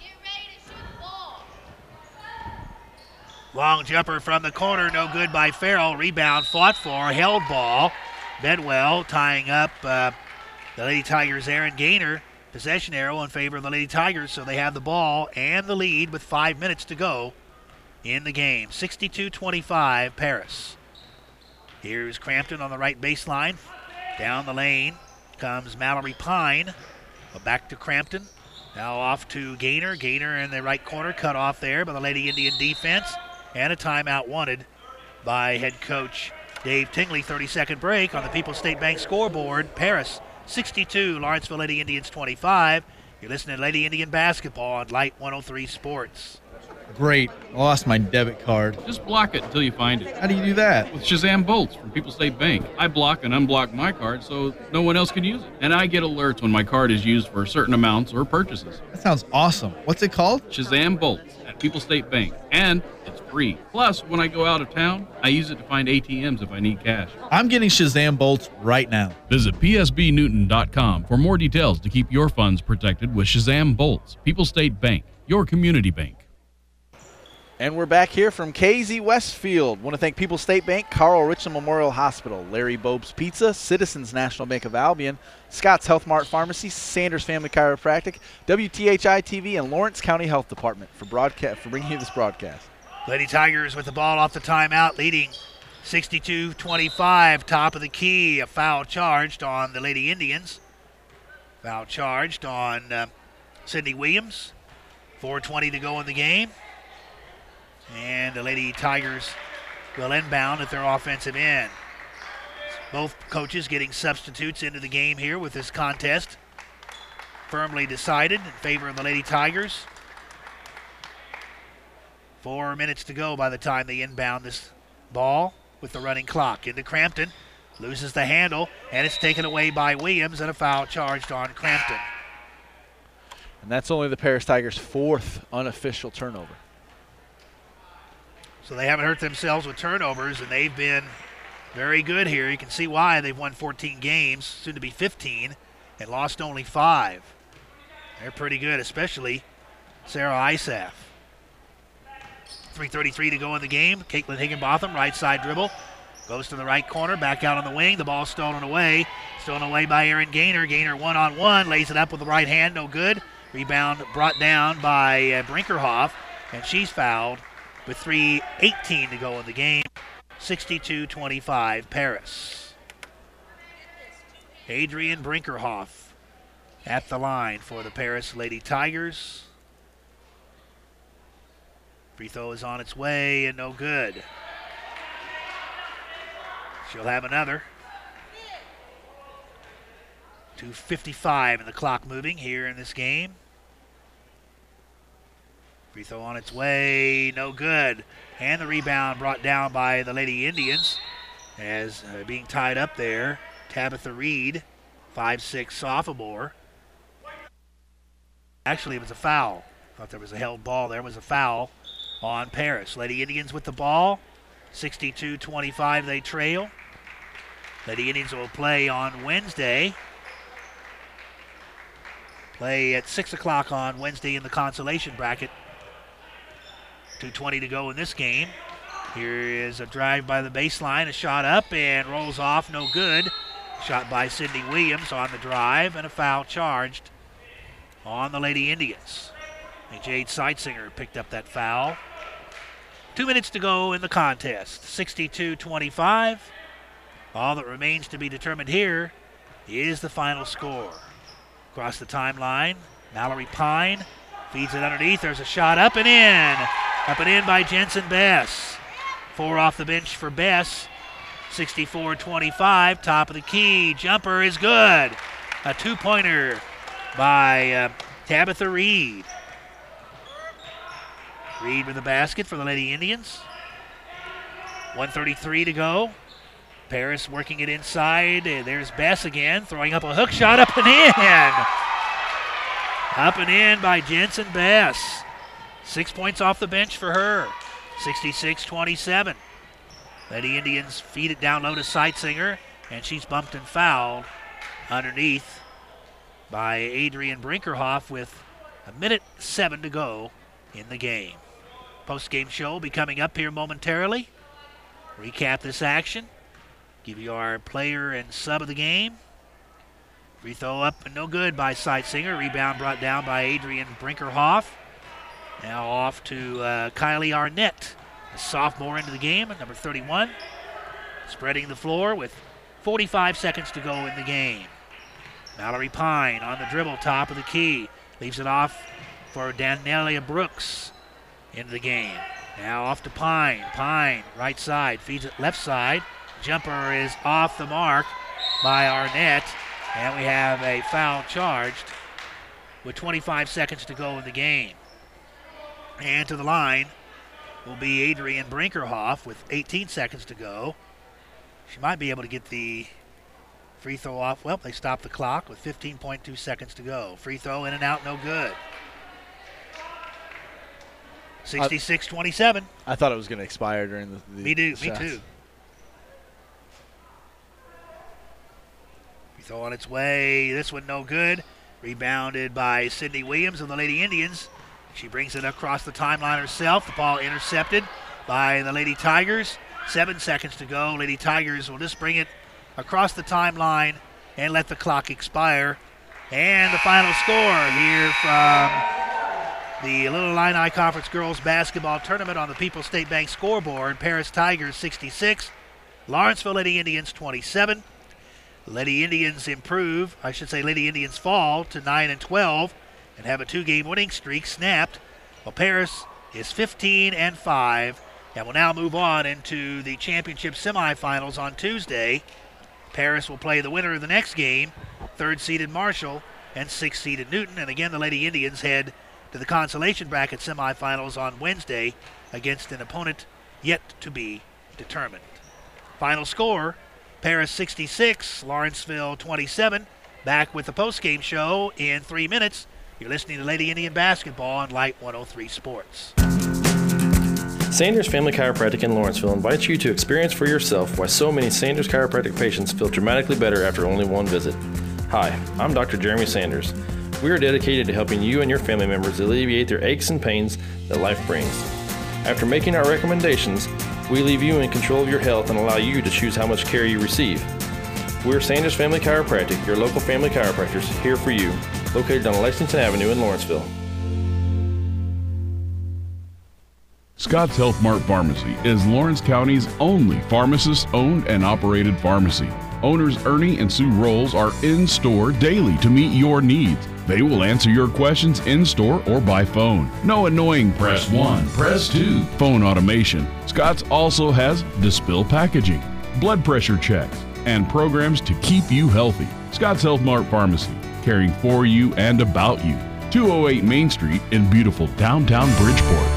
Long jumper from the corner, no good by Farrell. Rebound fought for, held ball. Bedwell tying up uh, the Lady Tigers' Aaron Gaynor. Possession arrow in favor of the Lady Tigers, so they have the ball and the lead with five minutes to go in the game. sixty-two twenty-five, Paris. Here's Crampton on the right baseline. Down the lane comes Mallory Pine. Back to Crampton. Now off to Gaynor. Gaynor in the right corner, cut off there by the Lady Indian defense. And a timeout wanted by head coach Dave Tingley. thirty-second break on the People's State Bank scoreboard. Paris sixty-two, Lawrenceville Lady Indians twenty-five. You're listening to Lady Indian Basketball on Light one oh three Sports. Great. I lost my debit card. Just block it until you find it. How do you do that? With Shazam Bolts from People's State Bank. I block and unblock my card so no one else can use it. And I get alerts when my card is used for certain amounts or purchases. That sounds awesome. What's it called? Shazam Bolts at People's State Bank. And it's free. Plus, when I go out of town, I use it to find A T Ms if I need cash. I'm getting Shazam Bolts right now. Visit P S B Newton dot com for more details to keep your funds protected with Shazam Bolts. People's State Bank, your community bank. And we're back here from K Z Westfield. Want to thank People's State Bank, Carl Richland Memorial Hospital, Larry Bob's Pizza, Citizens National Bank of Albion, Scott's Health Mart Pharmacy, Sanders Family Chiropractic, W T H I T V, and Lawrence County Health Department for broadcast for bringing you this broadcast. Lady Tigers with the ball off the timeout, leading sixty-two twenty-five. Top of the key, a foul charged on the Lady Indians. Foul charged on uh, Sydney Williams. four twenty to go in the game. And the Lady Tigers will inbound at their offensive end. Both coaches getting substitutes into the game here with this contest firmly decided in favor of the Lady Tigers. Four minutes to go by the time they inbound this ball with the running clock. Into Crampton, loses the handle, and it's taken away by Williams, and a foul charged on Crampton. And that's only the Paris Tigers' fourth unofficial turnover. So they haven't hurt themselves with turnovers, and they've been very good here. You can see why. They've won fourteen games, soon to be fifteen, and lost only five. They're pretty good, especially Sarah Isaf. three thirty-three to go in the game. Caitlin Higginbotham, right side dribble. Goes to the right corner, back out on the wing. The ball stolen away. Stolen away by Erin Gaynor. Gaynor one-on-one, lays it up with the right hand, no good. Rebound brought down by uh, Brinkerhoff, and she's fouled with three eighteen to go in the game. sixty-two twenty-five, Paris. Adrian Brinkerhoff at the line for the Paris Lady Tigers. Free throw is on its way and no good. She'll have another. two fifty-five and the clock moving here in this game. Free throw on its way, no good. And the rebound brought down by the Lady Indians as uh, being tied up there. Tabitha Reed, five six sophomore. Actually, it was a foul. Thought there was a held ball there. It was a foul on Paris. Lady Indians with the ball. sixty-two twenty-five they trail. Lady Indians will play on Wednesday. Play at six o'clock on Wednesday in the consolation bracket. two twenty to go in this game. Here is a drive by the baseline, a shot up and rolls off, no good. Shot by Sydney Williams on the drive, and a foul charged on the Lady Indians. And Jade Seitsinger picked up that foul. Two minutes to go in the contest. sixty-two twenty-five. All that remains to be determined here is the final score. Across the timeline, Mallory Pine feeds it underneath. There's a shot up and in. Up and in by Jensen Bess. Four off the bench for Bess. sixty-four twenty-five, top of the key. Jumper is good. A two-pointer by uh, Tabitha Reed. Reed with the basket for the Lady Indians. one thirty-three to go. Paris working it inside. There's Bess again, throwing up a hook shot, up and in. Up and in by Jensen Bess. Six points off the bench for her. sixty-six twenty-seven. Lady Indians feed it down low to Seitsinger, and she's bumped and fouled underneath by Adrian Brinkerhoff with a minute seven to go in the game. Post-game show will be coming up here momentarily. Recap this action. Give you our player and sub of the game. Free throw up and no good by Seitsinger. Rebound brought down by Adrian Brinkerhoff. Now off to uh, Kylie Arnett, a sophomore into the game at number thirty-one. Spreading the floor with forty-five seconds to go in the game. Mallory Pine on the dribble, top of the key. Leaves it off for Danelia Brooks into the game. Now off to Pine. Pine, right side, feeds it left side. Jumper is off the mark by Arnett. And we have a foul charged with twenty-five seconds to go in the game. And to the line will be Adrian Brinkerhoff with eighteen seconds to go. She might be able to get the free throw off. Well, they stopped the clock with fifteen point two seconds to go. Free throw in and out, no good. sixty-six twenty-seven. I thought it was going to expire during the, the Me do, shots. me too. Free throw on its way. This one no good. Rebounded by Sydney Williams of the Lady Indians. She brings it across the timeline herself. The ball intercepted by the Lady Tigers. Seven seconds to go. Lady Tigers will just bring it across the timeline and let the clock expire. And the final score here from the Little Illini Conference Girls Basketball Tournament on the People's State Bank scoreboard. Paris Tigers sixty-six, Lawrenceville Lady Indians twenty-seven. Lady Indians improve, I should say Lady Indians fall to nine and twelve and have a two-game winning streak snapped. Well, Paris is fifteen and five and will now move on into the championship semifinals on Tuesday. Paris will play the winner of the next game, third-seeded Marshall and sixth-seeded Newton. And again, the Lady Indians head to the consolation bracket semifinals on Wednesday against an opponent yet to be determined. Final score, Paris sixty-six, Lawrenceville twenty-seven. Back with the postgame show in three minutes. You're listening to Lady Indian Basketball on Light one oh three Sports. Sanders Family Chiropractic in Lawrenceville invites you to experience for yourself why so many Sanders Chiropractic patients feel dramatically better after only one visit. Hi, I'm Doctor Jeremy Sanders. We are dedicated to helping you and your family members alleviate their aches and pains that life brings. After making our recommendations, we leave you in control of your health and allow you to choose how much care you receive. We're Sanders Family Chiropractic, your local family chiropractors, here for you, located on Lexington Avenue in Lawrenceville. Scott's Health Mart Pharmacy is Lawrence County's only pharmacist-owned and operated pharmacy. Owners Ernie and Sue Rolls are in-store daily to meet your needs. They will answer your questions in-store or by phone. No annoying press one, press two phone automation. Scott's also has Dispill packaging, blood pressure checks, and programs to keep you healthy. Scott's Health Mart Pharmacy, caring for you and about you. two oh eight Main Street in beautiful downtown Bridgeport.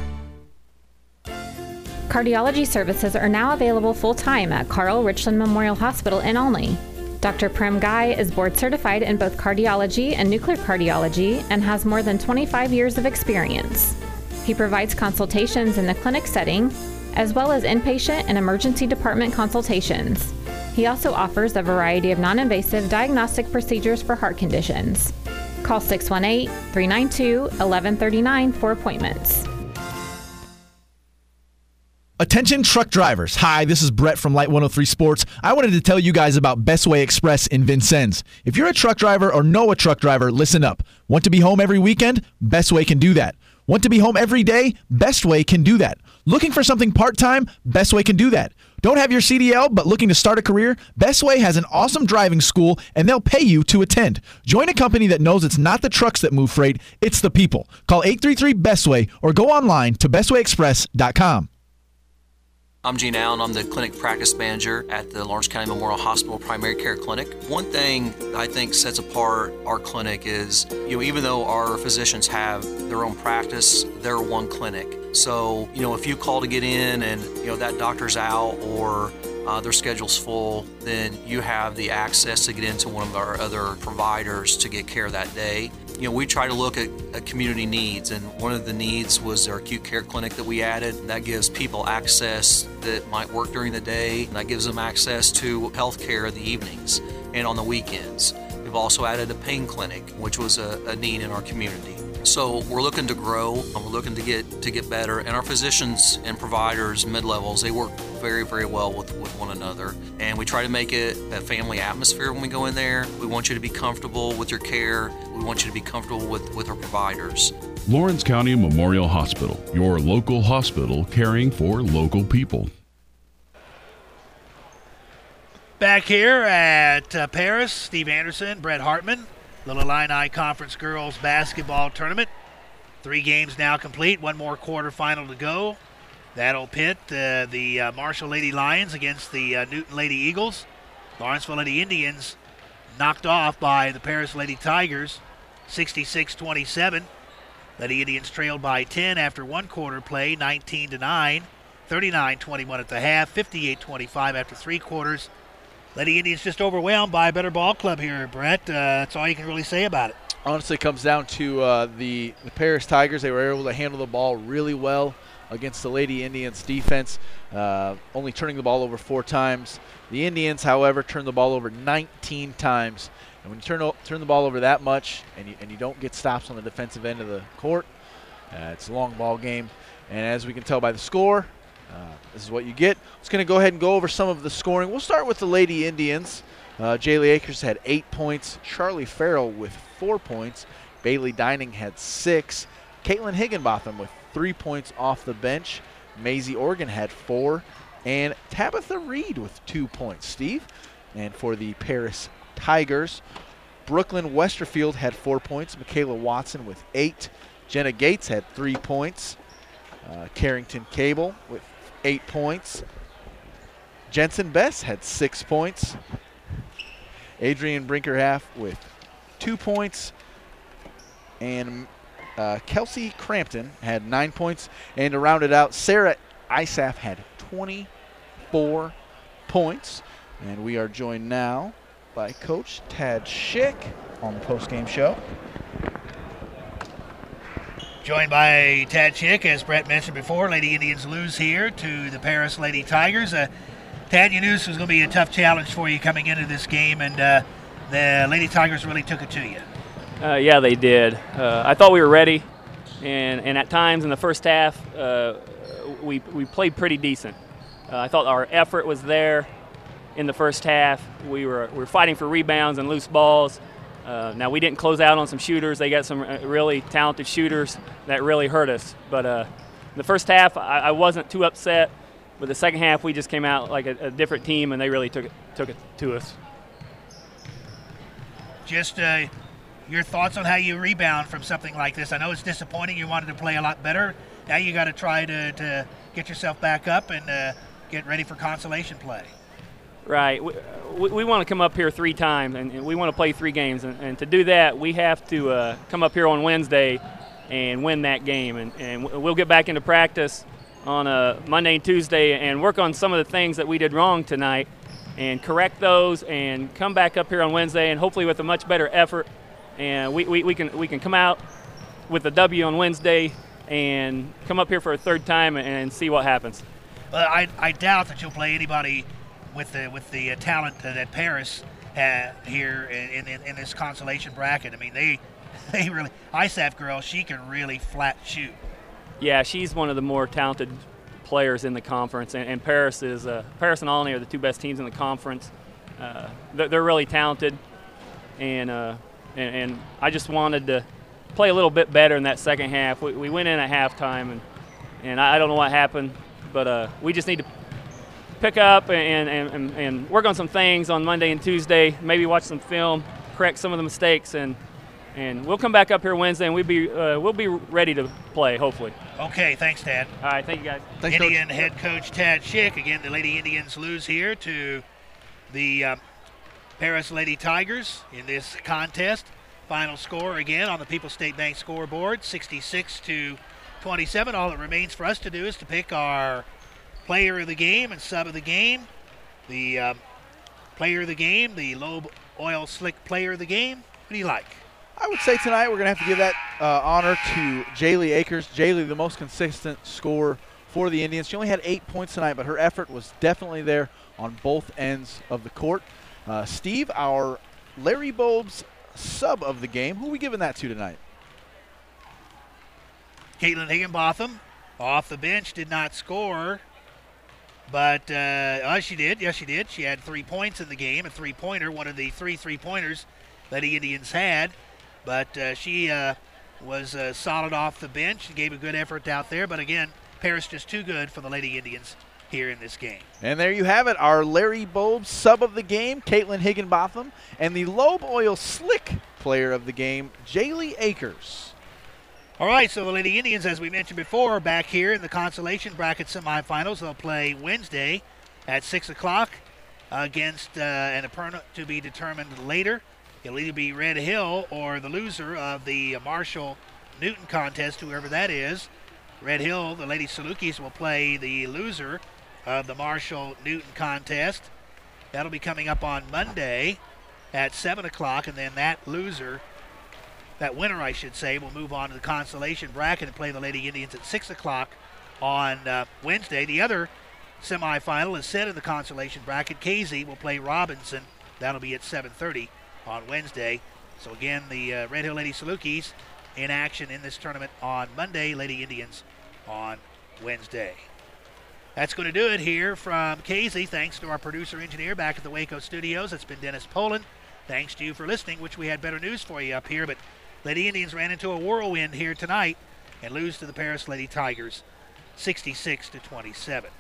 Cardiology services are now available full-time at Carl Richland Memorial Hospital in Olney. Doctor Prem Guy is board certified in both cardiology and nuclear cardiology and has more than twenty-five years of experience. He provides consultations in the clinic setting, as well as inpatient and emergency department consultations. He also offers a variety of non-invasive diagnostic procedures for heart conditions. Call six one eight, three nine two, one one three nine for appointments. Attention truck drivers. Hi, this is Brett from Light one oh three Sports. I wanted to tell you guys about Bestway Express in Vincennes. If you're a truck driver or know a truck driver, listen up. Want to be home every weekend? Bestway can do that. Want to be home every day? Bestway can do that. Looking for something part-time? Bestway can do that. Don't have your C D L but looking to start a career? Bestway has an awesome driving school and they'll pay you to attend. Join a company that knows it's not the trucks that move freight, it's the people. Call eight three three Bestway or go online to bestway express dot com. I'm Gene Allen. I'm the clinic practice manager at the Lawrence County Memorial Hospital Primary Care Clinic. One thing I think sets apart our clinic is, you know, even though our physicians have their own practice, they're one clinic. So, you know, if you call to get in and, you know, that doctor's out or uh, their schedule's full, then you have the access to get into one of our other providers to get care that day. You know, we try to look at, at community needs, and one of the needs was our acute care clinic that we added. That gives people access that might work during the day, and that gives them access to health care in the evenings and on the weekends. We've also added a pain clinic, which was a, a need in our community. So we're looking to grow, and we're looking to get to get better. And our physicians and providers, mid-levels, they work very, very well with, with one another. And we try to make it a family atmosphere when we go in there. We want you to be comfortable with your care. We want you to be comfortable with, with our providers. Lawrence County Memorial Hospital, your local hospital caring for local people. Back here at uh, Paris, Steve Anderson, Brett Hartman, Little Illini Conference Girls Basketball Tournament. Three games now complete, one more quarterfinal to go. That'll pit uh, the uh, Marshall Lady Lions against the uh, Newton Lady Eagles. Lawrenceville Lady Indians knocked off by the Paris Lady Tigers, sixty-six twenty-seven. Lady Indians trailed by ten after one quarter play, nineteen to nine, thirty-nine twenty-one at the half, fifty-eight twenty-five after three quarters. Lady Indians just overwhelmed by a better ball club here, Brett. Uh, that's all you can really say about it. Honestly, it comes down to uh, the, the Paris Tigers. They were able to handle the ball really well against the Lady Indians defense, uh, only turning the ball over four times. The Indians, however, turned the ball over nineteen times. And when you turn, turn the ball over that much and you, and you don't get stops on the defensive end of the court, uh, it's a long ball game. And as we can tell by the score, Uh, this is what you get. I'm just going to go ahead and go over some of the scoring. We'll start with the Lady Indians. Uh, Jaylee Akers had eight points. Charlie Farrell with four points. Bailey Dining had six. Caitlin Higginbotham with three points off the bench. Maisie Organ had four. And Tabitha Reed with two points. Steve? And for the Paris Tigers, Brooklyn Westerfield had four points. Michaela Watson with eight. Jenna Gates had three points. Uh, Carrington Cable with eight points. Jensen Bess had six points. Adrian Brinkerhalf with two points. And uh, Kelsey Crampton had nine points. And to round it out, Sarah Isaf had twenty-four points. And we are joined now by Coach Tad Schick on the postgame show. Joined by Tad Schick, as Brett mentioned before. Lady Indians lose here to the Paris Lady Tigers. Uh, Tad, you knew this was going to be a tough challenge for you coming into this game, and uh, the Lady Tigers really took it to you. Uh, yeah, they did. Uh, I thought we were ready, and, and at times in the first half, uh, we, we played pretty decent. Uh, I thought our effort was there in the first half. We were, we were fighting for rebounds and loose balls. Uh, now, we didn't close out on some shooters. They got some really talented shooters that really hurt us. But uh, the first half, I, I wasn't too upset. But the second half, we just came out like a, a different team, and they really took it, took it to us. Just uh, your thoughts on how you rebound from something like this. I know it's disappointing. You wanted to play a lot better. Now you got to try to, to get yourself back up and uh, get ready for consolation play. Right. We, we, we want to come up here three times, and, and we want to play three games. And, and to do that, we have to uh, come up here on Wednesday and win that game. And, and we'll get back into practice on uh, Monday and Tuesday and work on some of the things that we did wrong tonight and correct those and come back up here on Wednesday and hopefully with a much better effort. And we, we, we can we can come out with a W on Wednesday and come up here for a third time and, and see what happens. Well, I, I doubt that you'll play anybody with the with the uh, talent that Paris had here in, in in this consolation bracket. I mean, they they really I S A F girl, she can really flat shoot. Yeah, she's one of the more talented players in the conference, and, and Paris is uh, Paris and Olney are the two best teams in the conference. Uh, they're, they're really talented, and, uh, and and I just wanted to play a little bit better in that second half. We, we went in at halftime, and and I don't know what happened, but uh, we just need to pick up and, and, and work on some things on Monday and Tuesday, maybe watch some film, correct some of the mistakes, and and we'll come back up here Wednesday, and we'll be uh, we'll be ready to play, hopefully. Okay, thanks, Tad. All right, thank you, guys. Thanks, Indian Coach. Head coach Tad Schick. Again, the Lady Indians lose here to the uh, Paris Lady Tigers in this contest. Final score again on the People's State Bank scoreboard, sixty-six to twenty-seven. All that remains for us to do is to pick our player of the game and sub of the game. The um, player of the game, the Loeb Oil Slick player of the game. What do you like? I would say tonight we're going to have to give that uh, honor to Jaylee Akers. Jaylee, the most consistent scorer for the Indians. She only had eight points tonight, but her effort was definitely there on both ends of the court. Uh, Steve, our Larry Bulb's sub of the game, who are we giving that to tonight? Caitlin Higginbotham off the bench, did not score. But, uh, oh, she did. Yes, she did. She had three points in the game, a three-pointer, one of the three three-pointers that the Indians had. But uh, she uh, was uh, solid off the bench and gave a good effort out there. But, again, Paris just too good for the Lady Indians here in this game. And there you have it, our Larry Bobe sub of the game, Caitlin Higginbotham, and the Lobe Oil Slick player of the game, Jaylee Akers. All right, so the Lady Indians, as we mentioned before, are back here in the consolation bracket semifinals. They'll play Wednesday at six o'clock against uh, an opponent to be determined later. It'll either be Red Hill or the loser of the Marshall-Newton contest, whoever that is. Red Hill, the Lady Salukis, will play the loser of the Marshall-Newton contest. That'll be coming up on Monday at seven o'clock, and then that loser, that winner, I should say, will move on to the consolation bracket and play the Lady Indians at six o'clock on uh, Wednesday. The other semifinal is set in the consolation bracket. Casey will play Robinson. That'll be at seven thirty on Wednesday. So, again, the uh, Red Hill Lady Salukis in action in this tournament on Monday, Lady Indians on Wednesday. That's going to do it here from Casey. Thanks to our producer-engineer back at the Waco studios. It's been Dennis Poland. Thanks to you for listening, which we had better news for you up here, but Lady Indians ran into a whirlwind here tonight and lose to the Paris Lady Tigers sixty-six to twenty-seven.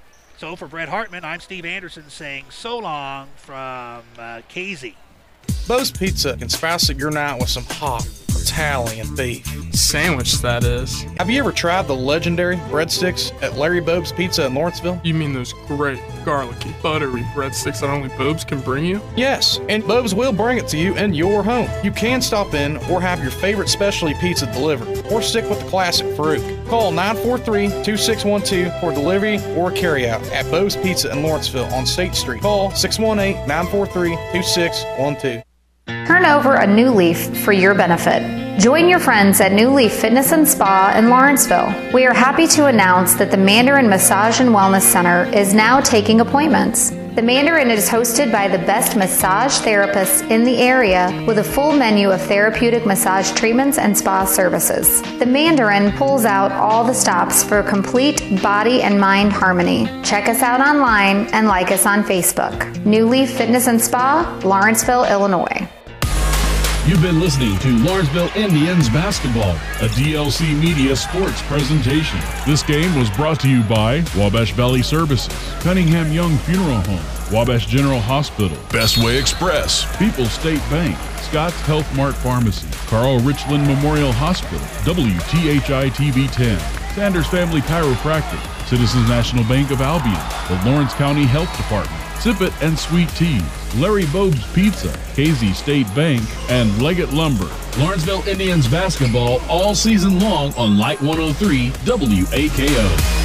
So for Brett Hartman, I'm Steve Anderson saying so long from uh, Casey. Bo's Pizza can spice up your night with some hot Italian beef. Sandwich, that is. Have you ever tried the legendary breadsticks at Larry Bobe's Pizza in Lawrenceville? You mean those great, garlicky, buttery breadsticks that only Bobe's can bring you? Yes, and Bobe's will bring it to you in your home. You can stop in or have your favorite specialty pizza delivered, or stick with the classic Farouk. Call nine four three, two six one two for delivery or carryout at Bobe's Pizza in Lawrenceville on State Street. Call six one eight, nine four three, two six one two. Turn over a new leaf for your benefit. Join your friends at New Leaf Fitness and Spa in Lawrenceville. We are happy to announce that the Mandarin Massage and Wellness Center is now taking appointments. The Mandarin is hosted by the best massage therapists in the area with a full menu of therapeutic massage treatments and spa services. The Mandarin pulls out all the stops for complete body and mind harmony. Check us out online and like us on Facebook. New Leaf Fitness and Spa, Lawrenceville, Illinois. You've been listening to Lawrenceville Indians basketball, a D L C Media sports presentation. This game was brought to you by Wabash Valley Services, Cunningham Young Funeral Home, Wabash General Hospital, Bestway Express, People's State Bank, Scott's Health Mart Pharmacy, Carl Richland Memorial Hospital, W T H I T V ten, Sanders Family Chiropractic, Citizens National Bank of Albion, the Lawrence County Health Department, Sip It and Sweet Teas, Larry Bobe's Pizza, K Z State Bank, and Leggett Lumber. Lawrenceville Indians basketball all season long on Light one oh three W A K O.